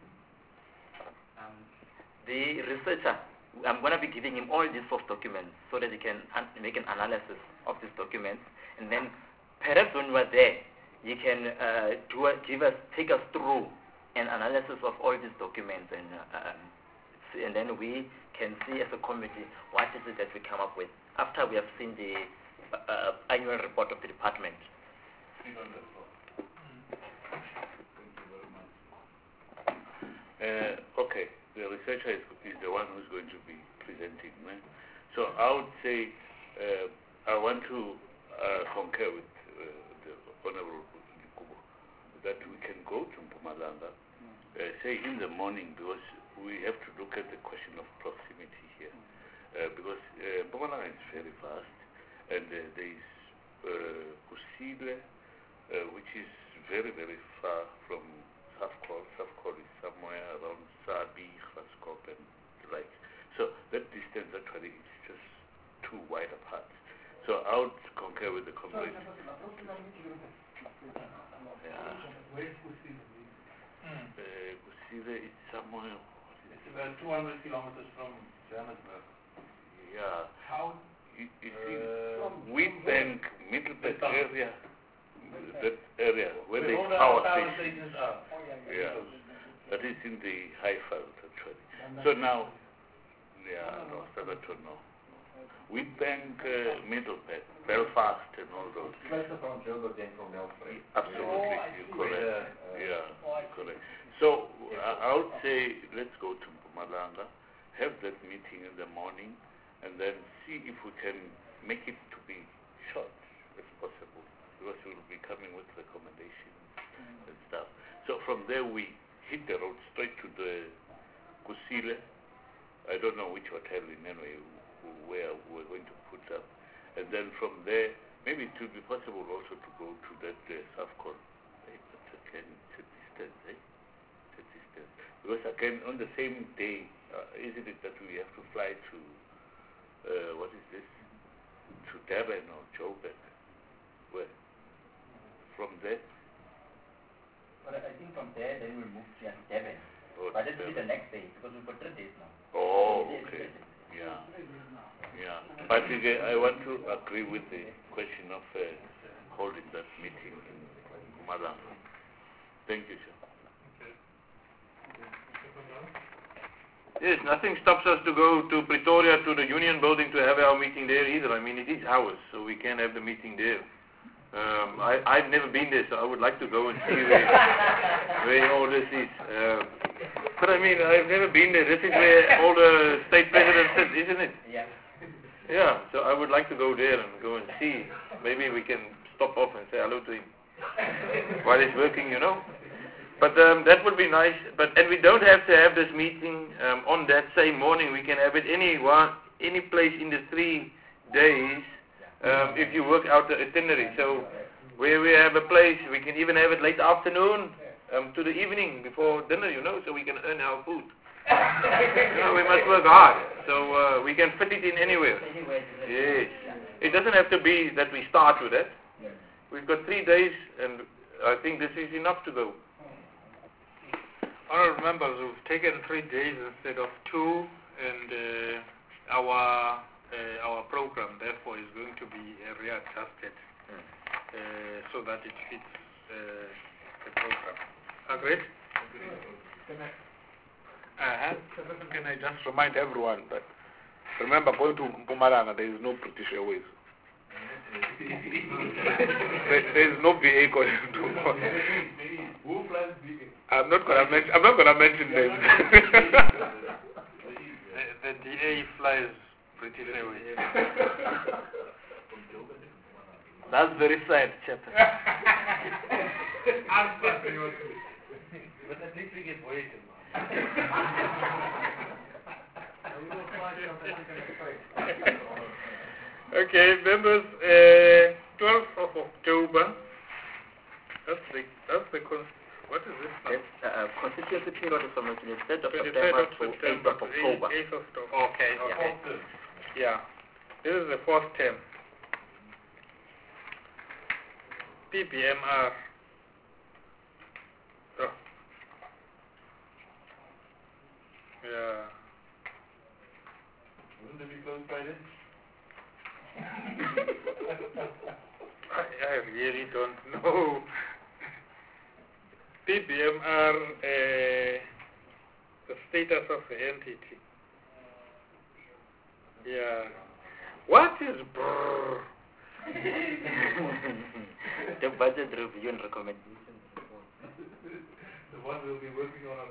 The researcher, I'm going to be giving him all these source documents so that he can make an analysis of these documents, and then perhaps when we're there, he can take us through an analysis of all these documents, and then we can see as a committee what is it that we come up with after we have seen the annual report of the department. Thank you very much. Okay, the researcher is the one who's going to be presenting. Right? So I would say I want to concur with the Honorable Kubo that we can go to Mpumalanga, say in the morning, because we have to look at the question of proximity here, because Mpumalanga is very vast, and there is Kusile, which is very, very far from Safkol. Safkol is somewhere around Sabi, Graskop, and the like. So that distance actually is just too wide apart. So I would concur with the comrade. Kusile is somewhere. It's about 200 kilometers from Johannesburg. Yeah. How? You see, Wheatbank, Middleburg area, that area where the power stations are. Yeah, that is in the Highveld actually. So now, no, Soweto, no. Wheatbank, Middleburg, Belfast, and all those. Closer from Joburg than from Nelspruit. Absolutely, you're correct. Yeah, correct. So I would say let's go to Mpumalanga, have that meeting in the morning, and then see if we can make it to be short, if possible, because we will be coming with recommendations and stuff. So from there we hit the road straight to the Kusile. I don't know which hotel in Nenwe where we're going to put up, and then from there maybe it will be possible also to go to that Safcon. But again, it's a distance, It's a distance. Because again, on the same day, isn't it that we have to fly to what is this? To Durban or Joburg? Where? From there? Well, I think from there, then we'll move to Durban. Oh, but this will be the next day, because we've got 3 days now. Oh, okay. Yeah. Yeah. But again, I want to agree with the question of holding that meeting in Mpumalanga. Thank you, sir. Yes, nothing stops us to go to Pretoria to the Union Building to have our meeting there either. I mean, it is ours, so we can have the meeting there. I've never been there, so I would like to go and see where all this is. But I mean, I've never been there. This is where all the state presidents sit, isn't it? Yeah. Yeah, so I would like to go there and go and see. Maybe we can stop off and say hello to him while he's working, But that would be nice. And we don't have to have this meeting on that same morning. We can have it any place in the 3 days if you work out the itinerary. So where we have a place, we can even have it late afternoon to the evening before dinner, so we can earn our food. We must work hard. So we can fit it in anywhere. Yes. It doesn't have to be that we start with it. We've got 3 days, and I think this is enough to go. Honourable members, we've taken 3 days instead of 2, and our program therefore is going to be readjusted so that it fits the program. Agreed? Can I just remind everyone that, remember, going to Mpumalanga, there is no British Airways. there is no BA going to Who flies BA? I'm not gonna mention names. The DA flies British Airways. That's very sad, chapter. But at least we get voyages. Okay, members, 12th of October. That's the what is this now? Constituency period is from the 23rd of 23rd September of to 8th September of October. 8th of October. Okay. Yeah, this is the fourth term. PPMR. Oh. Yeah. Wouldn't it be close by then? I really don't know. PPMR, the status of the entity. Yeah. What is brrr? The budget review and recommendation. The one we'll be working on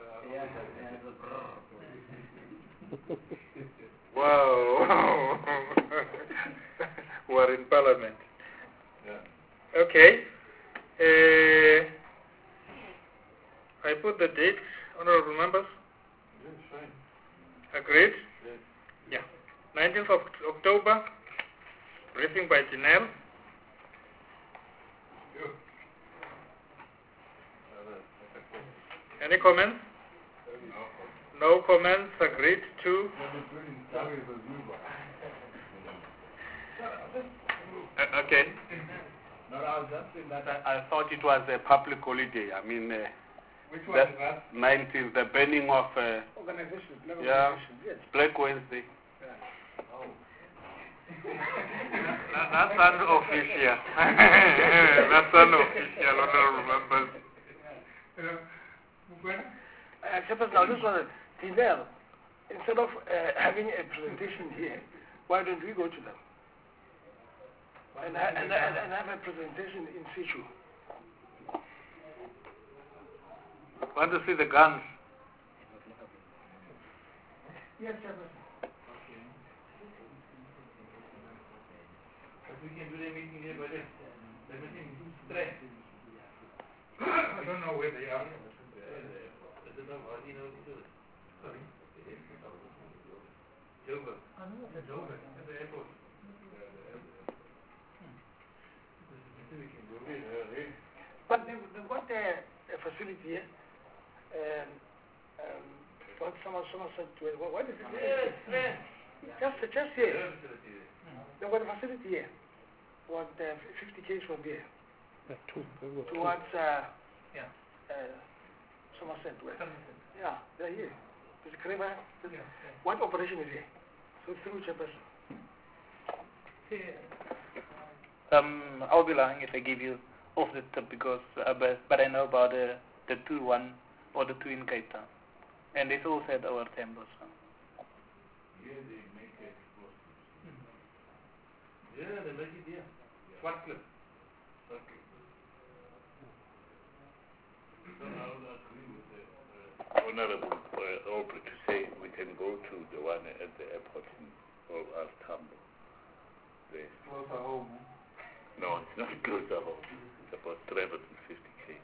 Wow. We're in Parliament. Yeah. Okay. I put the date, honorable members. Yes, fine. Agreed? Yes. Yeah. 19th of October, briefing by Janelle. Any comments? No comments. Agreed to. Okay. No, I was just saying that I thought it was a public holiday. I mean, Which the one is that? 19th, the banning of Organization, yeah, yes. Black Wednesday. That's unofficial. That's unofficial, honorable members. Chairperson, now this one, Tinel, instead of having a presentation here, why don't we go to them? And have a presentation in situ. Want to see the guns? Yes, Chairperson. We can do the meeting here by then. The meeting is straight. I don't know where they are. Sorry. Joburg. Joburg, at the airport. But they've got a facility here. What Somerset, what is it? Yes, Just here. They've got a facility here. What, 50 km from here. Towards Somerset West. Yeah, they're here. There's a Kreba. What operation is here? So through Chairperson. I'll be lying if I give you off the top because, but I know about the 2-1 or the 2 in Cape Town, and it's also at our temples. Here they make explosives. Yeah, they make it here. Swartklip. So I would agree with the Honorable Aubrey to say we can go to the one at the airport in Tambo. closer home. No, it's not close to home. It's about 350 km.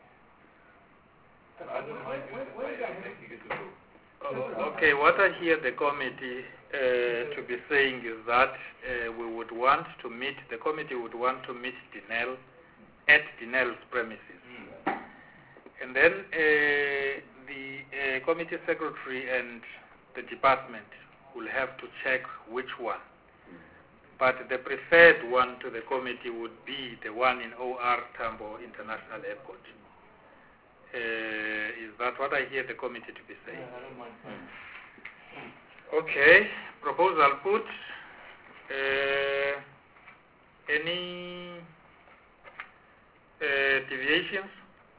I don't mind you to go. Okay, what I hear the committee to be saying is that we would want to meet, the committee would want to meet Dinel at Dinel's premises. And then the committee secretary and the department will have to check which one. But the preferred one to the committee would be the one in OR Tambo International Airport. Is that what I hear the committee to be saying? I don't mind. Okay, proposal put. Any deviations?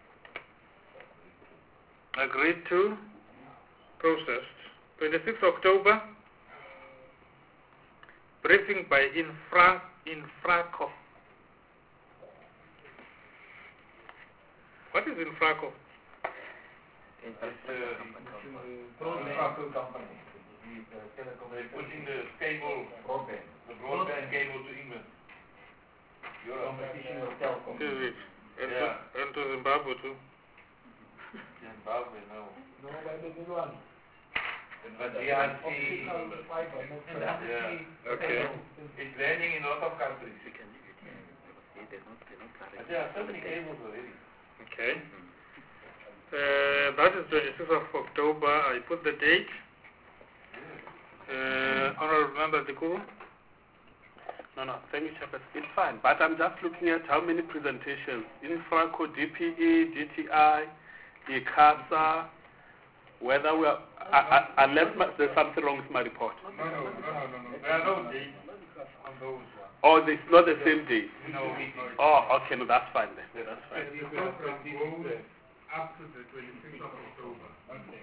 Agreed to. Processed. 26th October. Briefing by Infraco. What is Infraco? It's broadband company. They're putting the cable, the broadband cable to England. Competition with Telkom. And to Zimbabwe too. Zimbabwe, no. No, but the new one. But DRC, Okay. it's landing in a lot of countries. There are so many cables already. Okay. That is 26th of October. I put the date. Honorable Member Dikuru. No, thank you, Chairperson. It's fine, but I'm just looking at how many presentations. Infraco, DPE, DTI, ICASA, whether we are, unless there's something wrong with my report. No. There are no dates on those ones. Oh, it's not the same day? No. Oh, okay, no, that's fine then. Yeah, that's fine. The program goes up to the 26th of October. Okay.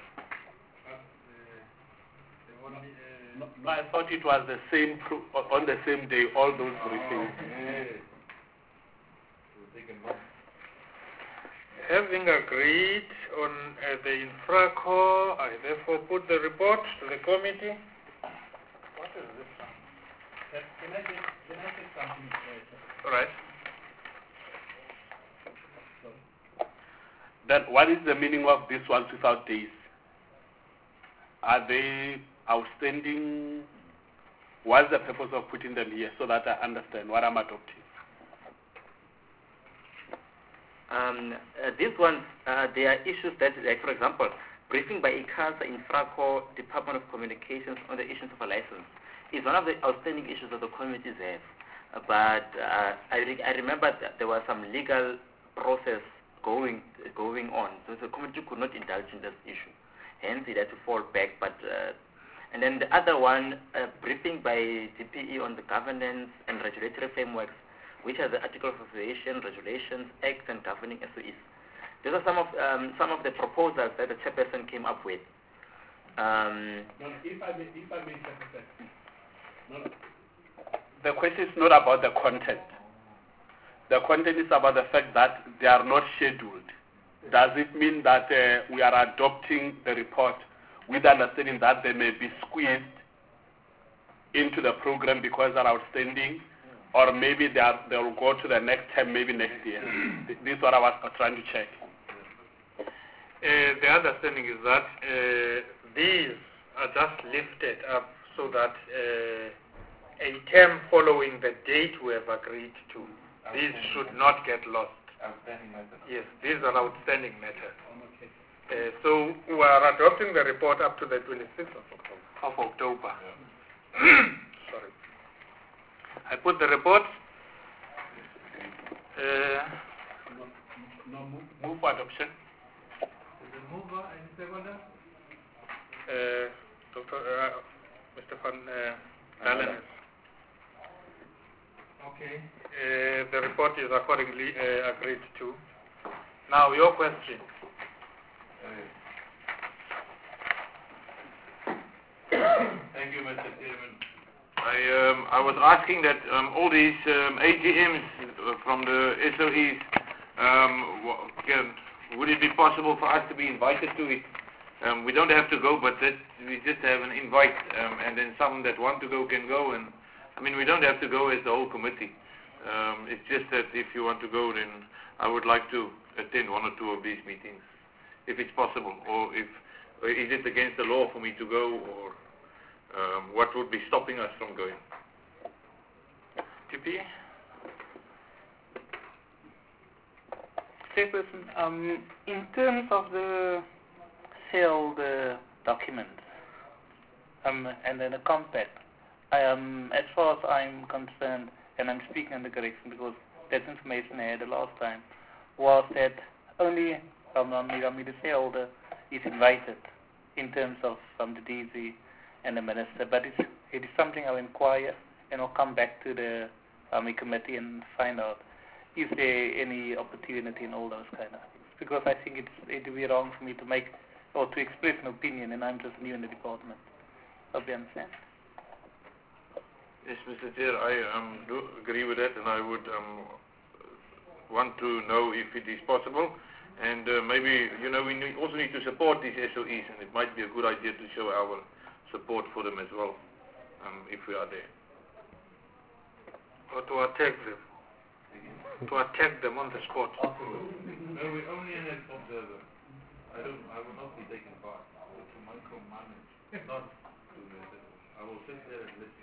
No, I thought it was the same, on the same day, all those briefings. Having agreed on the Infraco, I therefore put the report to the committee. What is this one? Can I say something? All right. Then what is the meaning of these ones without days? Are they outstanding? What's the purpose of putting them here so that I understand what I'm adopting? These ones, there are issues that, like for example, briefing by ICASA, Infraco, Department of Communications on the issues of a license is one of the outstanding issues that the committees have. But I remember that there was some legal process going on, so the committee could not indulge in this issue. Hence, it had to fall back. But and then the other one, briefing by DPE on the governance and regulatory frameworks, which are the Articles of Association, Regulations, Acts, and Governing SOEs. These are some of the proposals that the chairperson came up with. If I may The question is not about the content. The content is about the fact that they are not scheduled. Does it mean that we are adopting the report with understanding that they may be squeezed into the program because they're outstanding, or maybe they'll go to the next term, maybe next year? This is what I was trying to check. The understanding is that these are just lifted up so that a term following the date we have agreed to, these should not get lost. Outstanding matters. Yes, these are outstanding matters. So we are adopting the report up to the 26th of October. Sorry. I put the report. Move for adoption. The mover and seconder? Mr. Van Dalen. Okay. The report is accordingly agreed to. Now, your question. Thank you, Mr. Chairman. I was asking that all these AGMs from the SOEs, would it be possible for us to be invited to it? We don't have to go, but we just have an invite, and then some that want to go can go. And I mean, we don't have to go as the whole committee. It's just that if you want to go, then I would like to attend one or two of these meetings, if it's possible, or is it against the law for me to go, or what would be stopping us from going? TP? Chairperson, in terms of the sealed documents and then the compact, as far as I'm concerned, and I'm speaking under correction because that information I had the last time, was that only the shareholder is invited in terms of the DG and the minister, but it is something I'll inquire and I'll come back to the committee and find out is there any opportunity in all those kind of things, because I think it would be wrong for me to make or to express an opinion and I'm just new in the department. Hope you understand. Yes, Mr. Chair, I do agree with that, and I would want to know if it is possible. And maybe, we also need to support these SOEs, and it might be a good idea to show our support for them as well, if we are there. Or to attack them. To attack them on the spot. No, we're only an observer. I will not be taking part. To micromanage, not to. I will sit there and listen.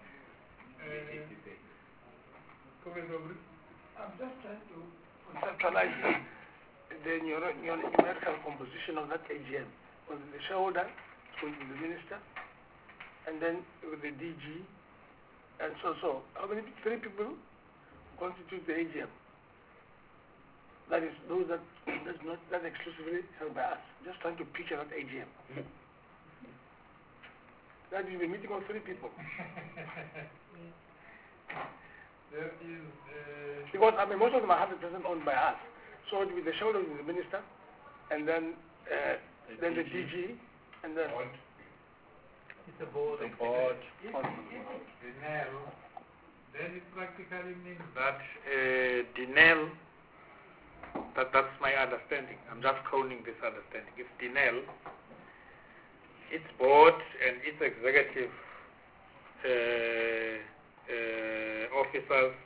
I'm just trying to conceptualize the numerical composition of that AGM. Was it the shareholder, was it the minister, and then with the DG, And so how many? 3 people constitute the AGM. That is those that's not that exclusively held by us. Just trying to picture that AGM. That is a meeting of 3 people. There is, Because most of them are 100% owned by us. So it will be the shareholder with the minister, and then the DG, and then it's a board. The board. Dinel, then it practically means that Dinel, that's my understanding. I'm just calling this understanding. If Dinel, its board and its executive officers,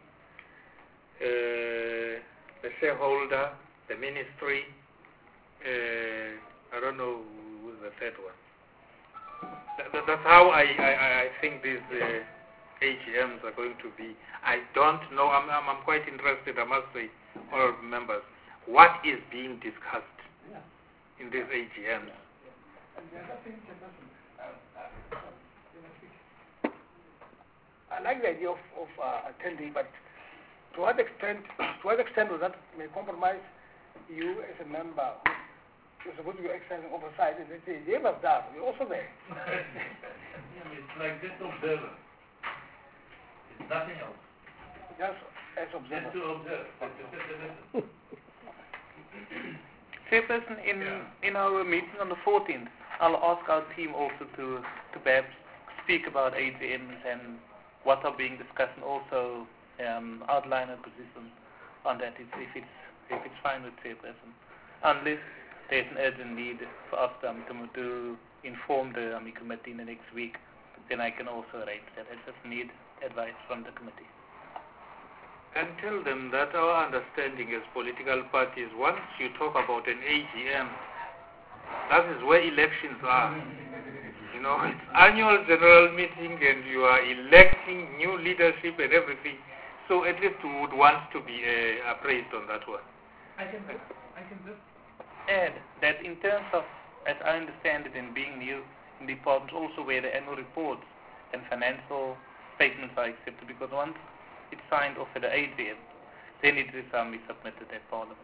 the shareholder, the ministry, I don't know who's the third one. That's how I think these AGMs are going to be. I don't know. I'm quite interested, I must say, honorable members, what is being discussed in these AGMs. I like the idea of attending, but to what extent will that may compromise you as a member? You're supposed to be exercising oversight, and they say, they must die. You're also there. It's like just observer. It's nothing else. Just as observer. Just to observe. Chairperson, in our meeting on the 14th, I'll ask our team also to perhaps speak about AGMs and what are being discussed, and also outline a position on that if it's fine with Chairperson. Unless there's an urgent need for us to inform the committee in the next week, then I can also arrange that. I just need advice from the committee. And tell them that our understanding as political parties, once you talk about an AGM, that is where elections are. You know, it's annual general meeting and you are electing new leadership and everything. So at least we would want to be appraised on that one. I can just add that in terms of, as I understand it, in being new in departments, also where the annual reports and financial statements are accepted, because once it's signed off at the AGM, then it is submitted at Parliament.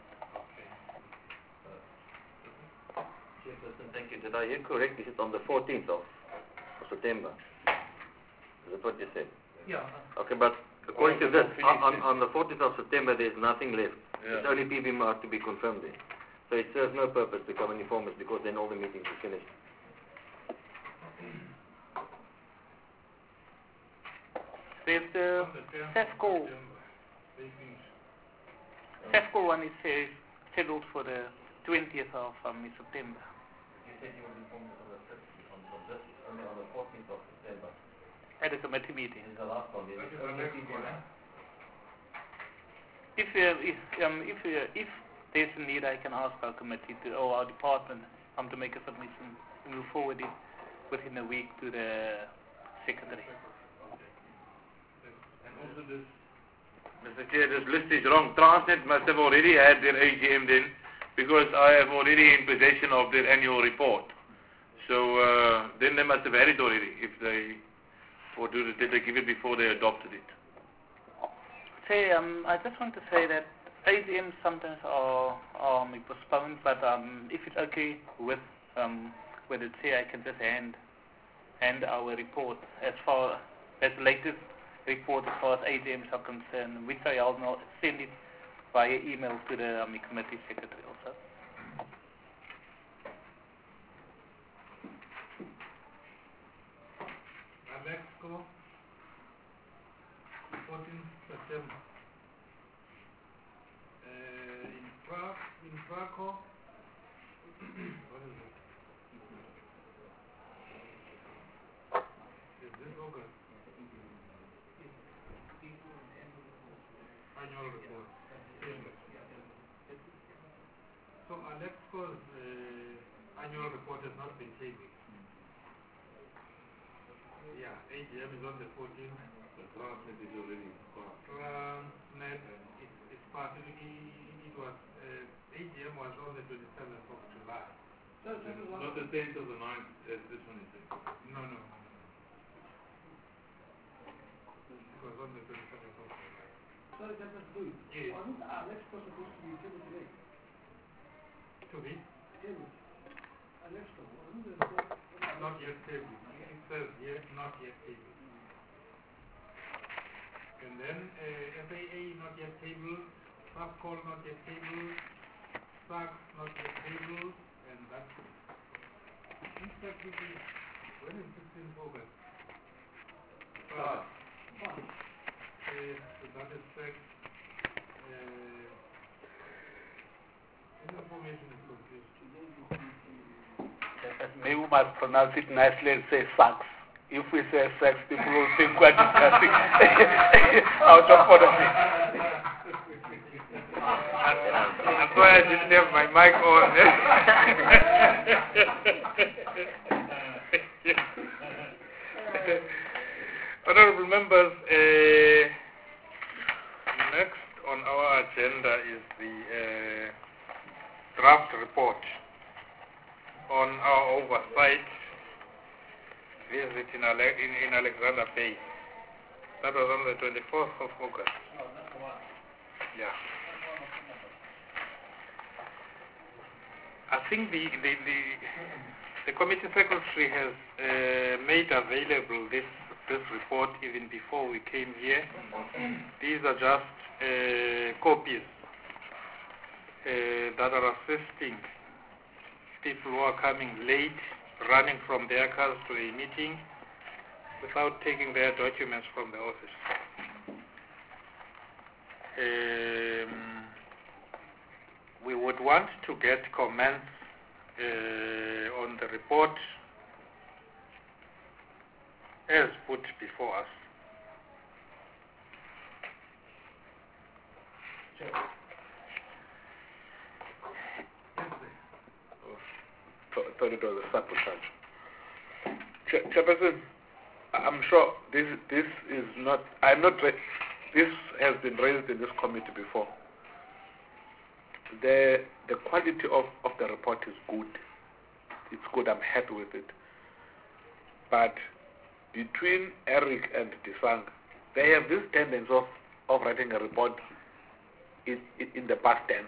Chairperson, thank you. Did I hear correctly? It's on the 14th of September. Is that what you said? yeah. Okay, but according to this, on the 14th of September, there's nothing left. It's only PBMR to be confirmed there. So it serves no purpose to come and inform us, because then all the meetings are finished. There's the SEFCO. SEFCO one is scheduled for the 20th of September. You said you will inform us on this, only on the 14th of September. At a committee meeting. Is the last one. If there's a need, I can ask our committee or our department to make a submission and move forward it within a week to the secretary. And also this, Mr. Chair, this list is wrong. Transnet must have already had their AGM then, because I am already in possession of their annual report. So then they must have had it already, if they, or did they give it before they adopted it? I just want to say that AGMs sometimes are postponed, but if it's okay with the chair, I can just hand our report as far as the latest report as far as AGMs are concerned, which I'll now send it via email to the committee secretary also. Let's go. 14 September. In Praco, what is it? Is this August? Annual report. So Alexco's annual report has not been tabled. Yeah, AGM is on the 14th. the Transnet is already passed. Transnet is partly, it was, AGM was on the 27th of July. Not the 10th of the 9th, as this one is saying. No. on the 27th of October. Sorry, that's not doing. Yes. Wasn't our next course supposed to be tabled today? To be? Tabled. Our next course, wasn't it? Not yet tabled. It says here, not yet tabled. And then FAA not yet tabled, SAPCOL not yet tabled, SAC not yet tabled, and that's it. In fact, this is, when is 16th August? So that is fact. Information is confused. Maybe we must pronounce it nicely and say sex. If we say sex, people will think we're discussing out of order. That's why I didn't have my mic on. Honorable members, next on our agenda is the draft report on our oversight visit in Alexander Bay. That was on the 24th of August. Yeah. I think the committee secretary has made available this report even before we came here. These are just copies that are assisting people who are coming late, running from their cars to a meeting without taking their documents from the office. We would want to get comments on the report as put before us. Thought it was a sabotage. Chairperson, I'm sure this is not. This has been raised in this committee before. The quality of the report is good. It's good. I'm happy with it. But between Eric and Disang, they have this tendency of writing a report in the past tense.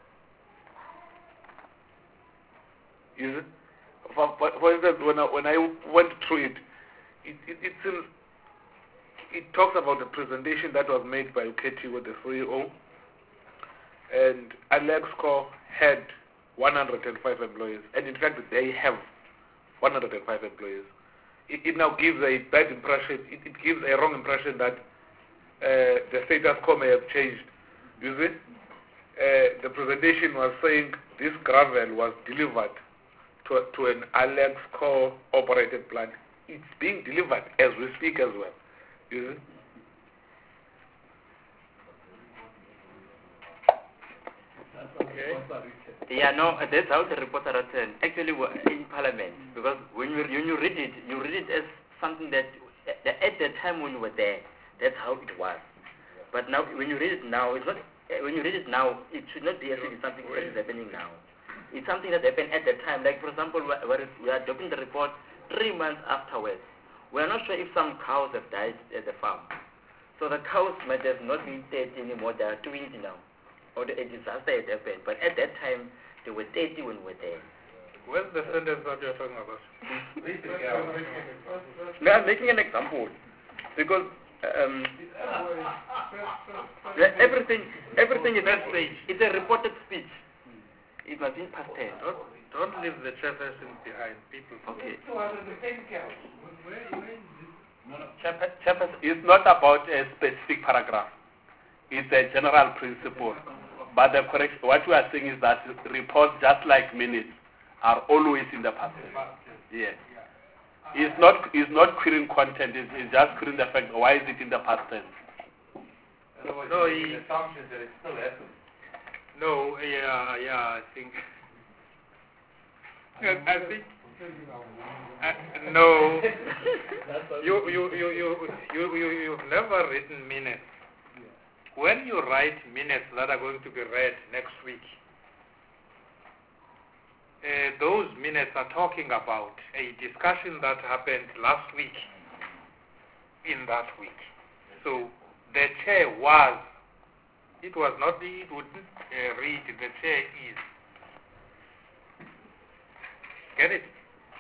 You see? For instance, when I went through it seems it talks about the presentation that was made by UKT with the CEO, and Alexco had 105 employees, and in fact they have 105 employees. It now gives a bad impression. It gives a wrong impression that the status quo may have changed. You see, the presentation was saying this gravel was delivered to an Alexco operated plant. It's being delivered as we speak as well. You see? Okay. Yeah, no, that's how the reports are written. Actually, we're in Parliament, because when you read it as something that at the time when you were there, that's how it was. But now, when you read it now, it's not. When you read it now, it should not be as if it's something that is happening now. It's something that happened at the time. Like, for example, we are adopting the report 3 months afterwards. We are not sure if some cows have died at the farm. So the cows might have not been 30 anymore. They are 20 now. Or a disaster had happened. But at that time, they were 30 when we were there. Where's the sentence that you're talking about? No, I'm making an example. Because everything is it's a reported speech. It must be past tense. Don't leave the chairperson behind. People. Okay. Chairperson, it's not about a specific paragraph. It's a general principle. But the what we are saying is that reports, just like minutes, are always in the past tense. Yes. It's not querying content. It's just querying the fact. Why is it in the past tense? No, assumption that it still happens. No, I think. I think. No. You've never written minutes. When you write minutes that are going to be read next week, those minutes are talking about a discussion that happened last week in that week. So the chair was. It was not, it wouldn't read, the chair is. Get it?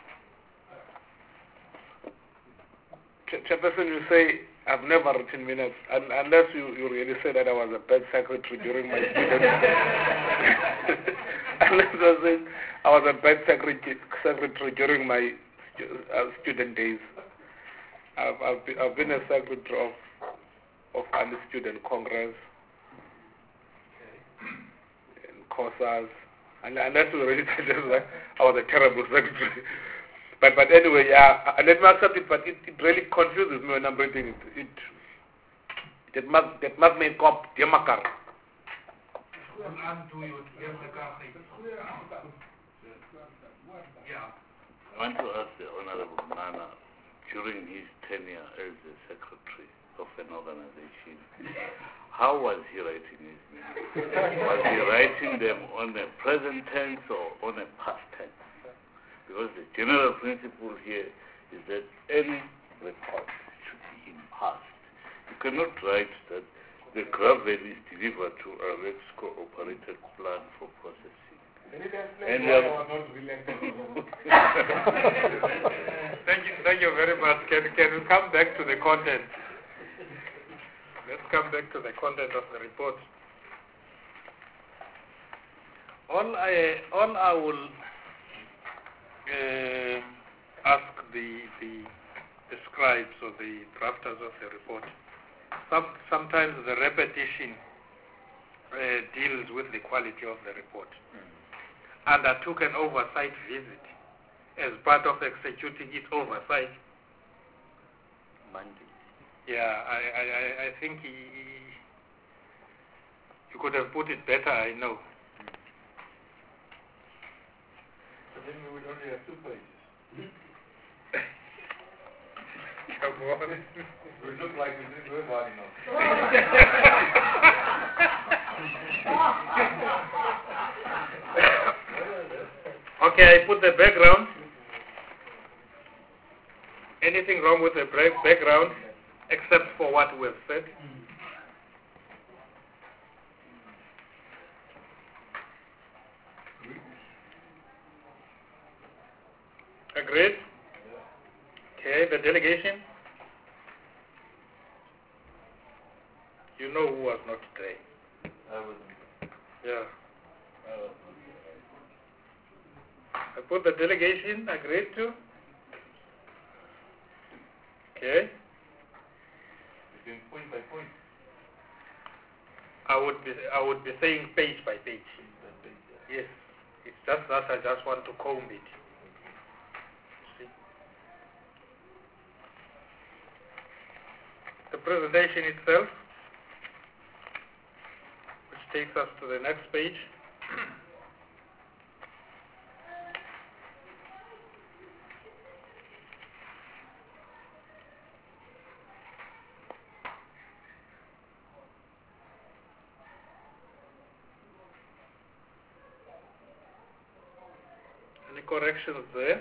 Chairperson, you say I've never written minutes, unless you really say that I was a bad secretary during my student. Unless I say I was a bad secretary during my student days. I've been a secretary of any student congress, and COSAS, unless you really say that I was a terrible secretary. But anyway, yeah, let me accept it, but it really confuses me when I'm reading it. It must make up Demakar. I want to ask the Honorable Nana, during his tenure as the secretary of an organization, how was he writing his minutes? Was he writing them on a present tense or on a past tense? Because the general principle here is that any report should be in past. You cannot write that the gravel is delivered to a REX-cooperated plan for processing. And Thank you very much. Can we come back to the content? Let's come back to the content of the report. All I will ask the scribes or the drafters of the report. Sometimes the repetition deals with the quality of the report. And I took an oversight visit as part of executing its oversight. Monday. Yeah, I think you could have put it better, I know. But then we would only have 2 pages. Come on. We look like we didn't work hard enough. Okay, I put the background. Anything wrong with the background except for what we have said? Agreed? Okay, the delegation? You know who was not there. I wasn't. Yeah. I wasn't. I put the delegation, agreed to. Okay. You're doing point by point. I would be saying page by page. Yes. It's just that I just want to comb it. See? The presentation itself, which takes us to the next page. Any corrections there?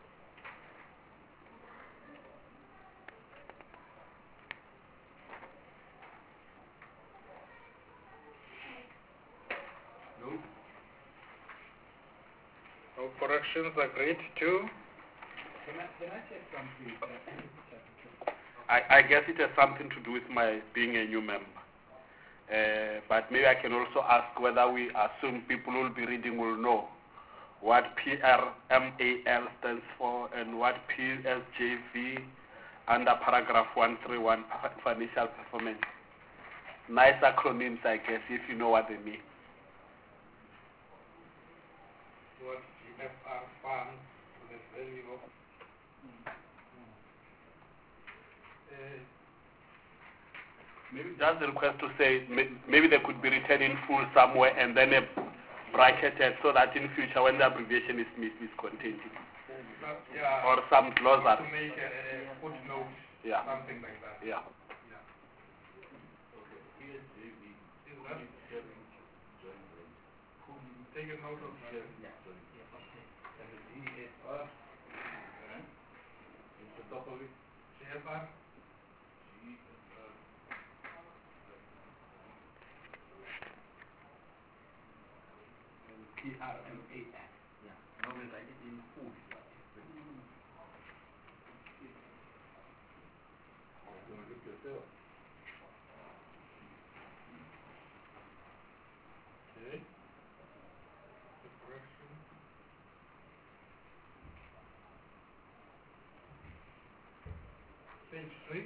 No. No corrections, agreed to. Can I check something? I guess it has something to do with my being a new member. But maybe I can also ask whether we assume people who will be reading will know what PRMAL stands for and what PSJV under paragraph 131 financial performance. Nice acronyms, I guess, if you know what they mean. What GFR funds to the value of Maybe that's the request to say maybe they could be written in full somewhere and then bracketed so that in future when the abbreviation is missed, it's contained. yeah, Or some to glossary. make a footnote, Yeah. something like that. Yeah. Take a note of that. And the GFR. It's the top of it. GFR? GFR. PRMAS. Yeah. Now we write it in full. Okay. The correction. Page 3.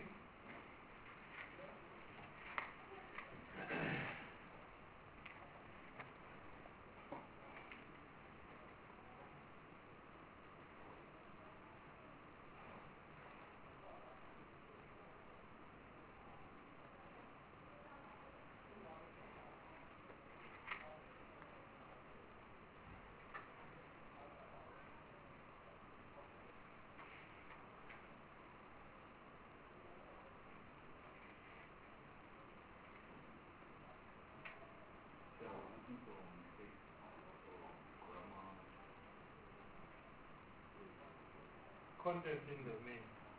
Content in the main.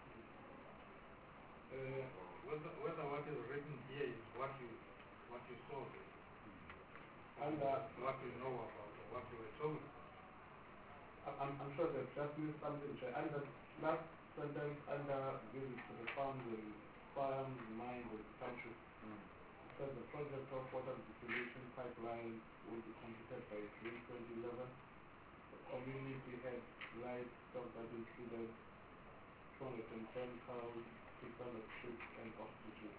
Whether what is written here is what you saw there. And what you know about or what you were told. I'm sure they've just missed something. And the last sentence under visit to the farms and farms, mines and country. It says the project of water distillation pipeline will be completed by June 2011. The community had livestock that included 210 cows, 600 sheep and ostriches.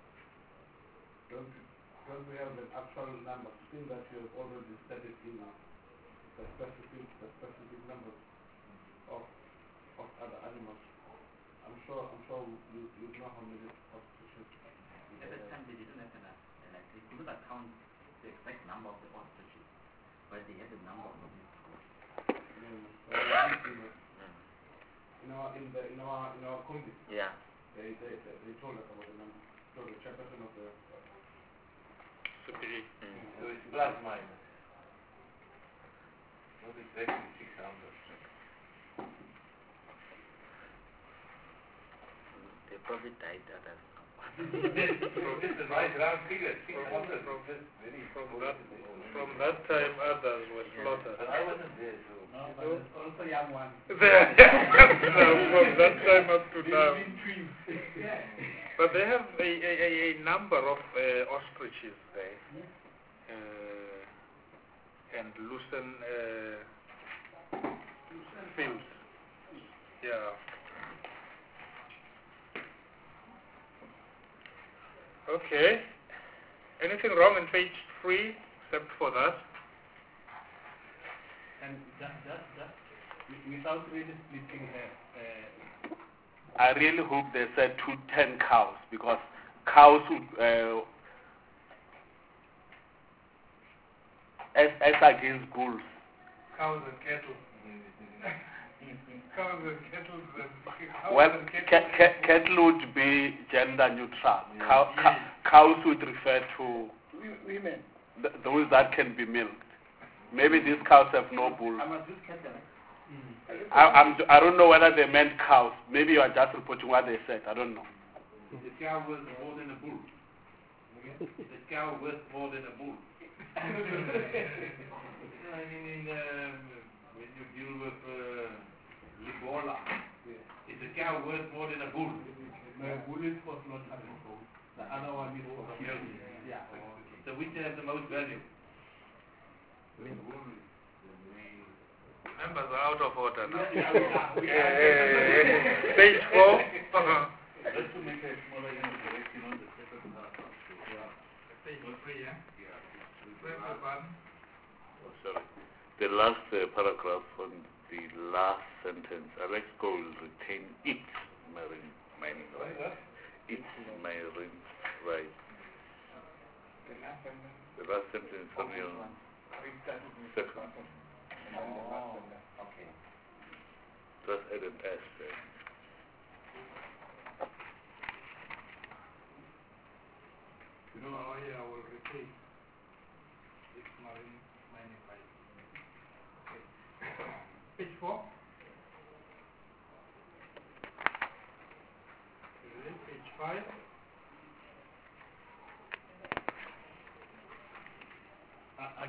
Don't we have the actual number? I think that you have already studied in the specific numbers of other animals. I'm sure you know how many ostriches. At that time they didn't have enough, and they couldn't account the exact number of the ostriches, but they had the number of these cows. In our combi, Yeah. they told us about the number. So the chairperson of the Superior. So it's plus minus. Not exactly 600. They probably died others. It's a nice round figure, 600. From that time, others were slaughtered. But I wasn't there, so. No, but there's also young ones. From that time up to now. Yeah. But they have a number of ostriches there. And lucerne fields. Yeah. Okay. Anything wrong in page 3 except for that? And just without really splitting I really hope they said 210 cows, because cows would, as against bulls. Cows and cattle. Cows and cattle. Well, cattle would be gender neutral. Cows would refer to Women. Those that can be milked. Maybe these cows have no bull. I don't know whether they meant cows. Maybe you are just reporting what they said. I don't know. The cow worth more than a bull. The cow worth more than a bull. I mean, when you deal with Ebola, is the cow worth more than a bull? No, bull is for slaughtering. The other one is for killing. Yeah. So which has the most value? Members are out of order now. We are. Page 4. Just to make a smaller integration on the second half. Page 3, yeah? Oh, sorry. The last paragraph on the last sentence, Alexco will retain its marine mining rights. Its marine rights. The last sentence on your second. Okay. Just add an S there. Oh, yeah, I will repeat. It's marine mining rights. Okay. Page 4. Page 5.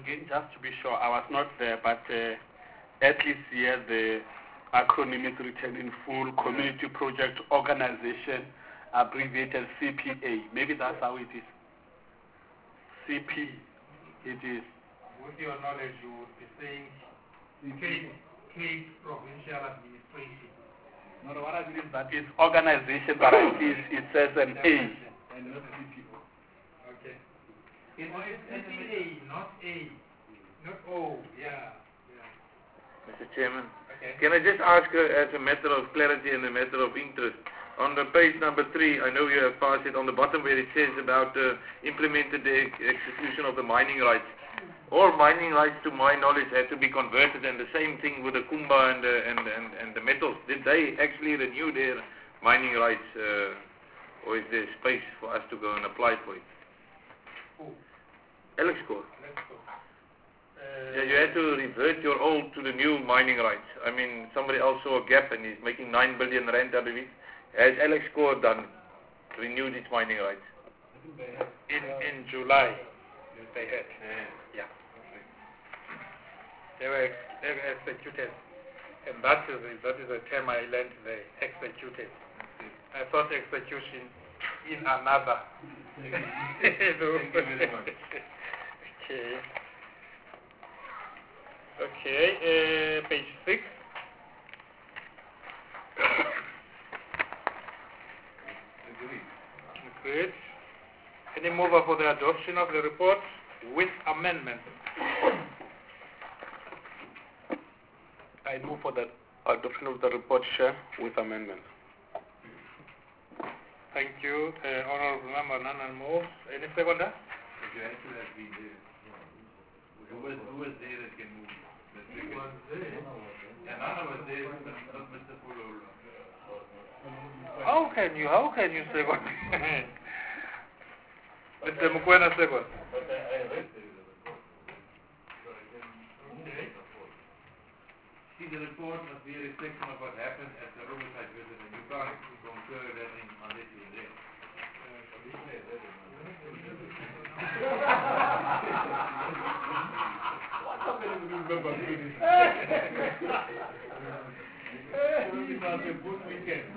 again, just to be sure, I was not there, but at least here the acronym is written in full, Community Project Organization, abbreviated CPA. Maybe that's how it is. CP, it is. With your knowledge, you would be saying Cape Provincial Administration. No, what I mean is that it's organization, but at least it says an A. And not CPO. Okay. It's CPA, not A. Not O. Yeah. Mr. Chairman, Okay. can I just ask as a matter of clarity and a matter of interest, on the page number 3, I know you have passed it on the bottom where it says about implemented the execution of the mining rights. All mining rights, to my knowledge, had to be converted, and the same thing with the Kumba and the metals. Did they actually renew their mining rights, or is there space for us to go and apply for it? Who? Elexcor. Let's go. Yeah, you had to revert your old to the new mining rights. I mean, somebody else saw a gap and he's making 9 billion rand, I believe. Has Elexcor done, renewed its mining rights? In July, they had. Yeah. They were executed. And that is a term I learned there, executed. I thought execution in another. Thank you very much. Okay. Okay, page 6. Agreed. Any mover for the adoption of the report with amendments? I move for the adoption of the report, Chair, with amendments. Thank you. Honorable Member Nanan moves. Any seconder? You have to have been there. Who was there that can move? Who was there? And Nana was there, not Mr. Fulolo. How can you second? Mr. Mukwena second. But I read the report. Okay. See, the report must be a reflection of what happened at the Riverside visit, and you can't concur that unless you're there. What happened to remember this? It was a good weekend.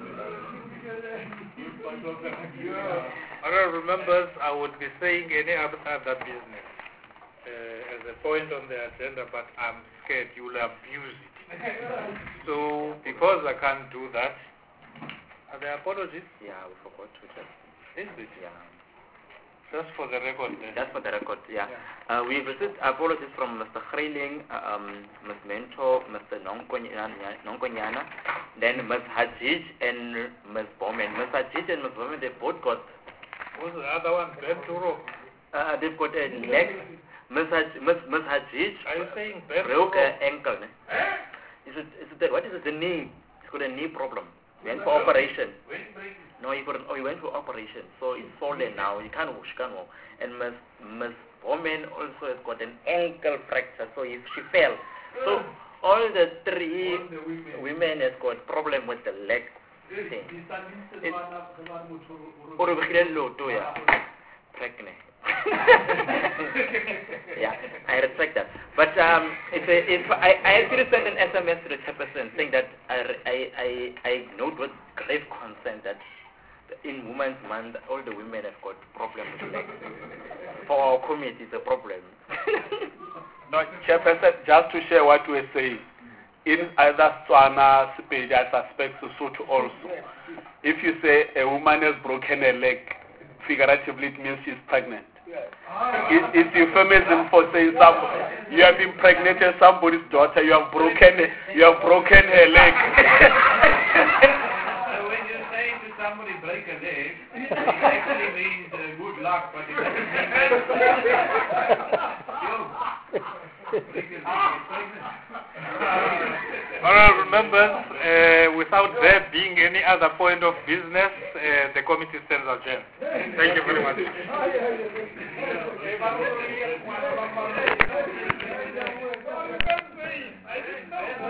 Honorable members, I would be saying any other business as a point on the agenda, but I'm scared you will abuse it. So, because I can't do that, are there apologies? Yeah, we forgot to just. Is it? Yeah. Just for the record then. Just for the record, yeah. We've received apologies from Mr. Khreiling, Ms. Mento, Mr. Nonkonyana, then Ms. Hajij and Ms. Bowman. Ms. Hajij and Ms. Bowman, they both got... Who's the other one? Benturo? They've got a leg. Ms. Hajij Are you saying broke Benturo? her ankle. What is it? The knee. He's got a knee problem. Went for operation. No, he went for operation. So it's swollen now. He can't walk. And Ms. Bowman also has got an ankle fracture. So she fell. So all the three women has got problem with the leg thing. Pregnant. Yeah, I respect that. But I actually sent an SMS to the chairperson saying that I note with grave concern that in Women's Month, all the women have got problems with legs. For our community, it's a problem. No, Chairperson, just to share what we are saying, in either Tswana, Sepedi, I suspect Sesotho also. If you say a woman has broken a leg, figuratively it means she's pregnant. It's euphemism for saying you have impregnated somebody's daughter, you have broken her leg. So when you say to somebody break a leg, it actually means good luck, but it doesn't mean Honorable members, without there being any other point of business, the committee stands adjourned. Thank you very much.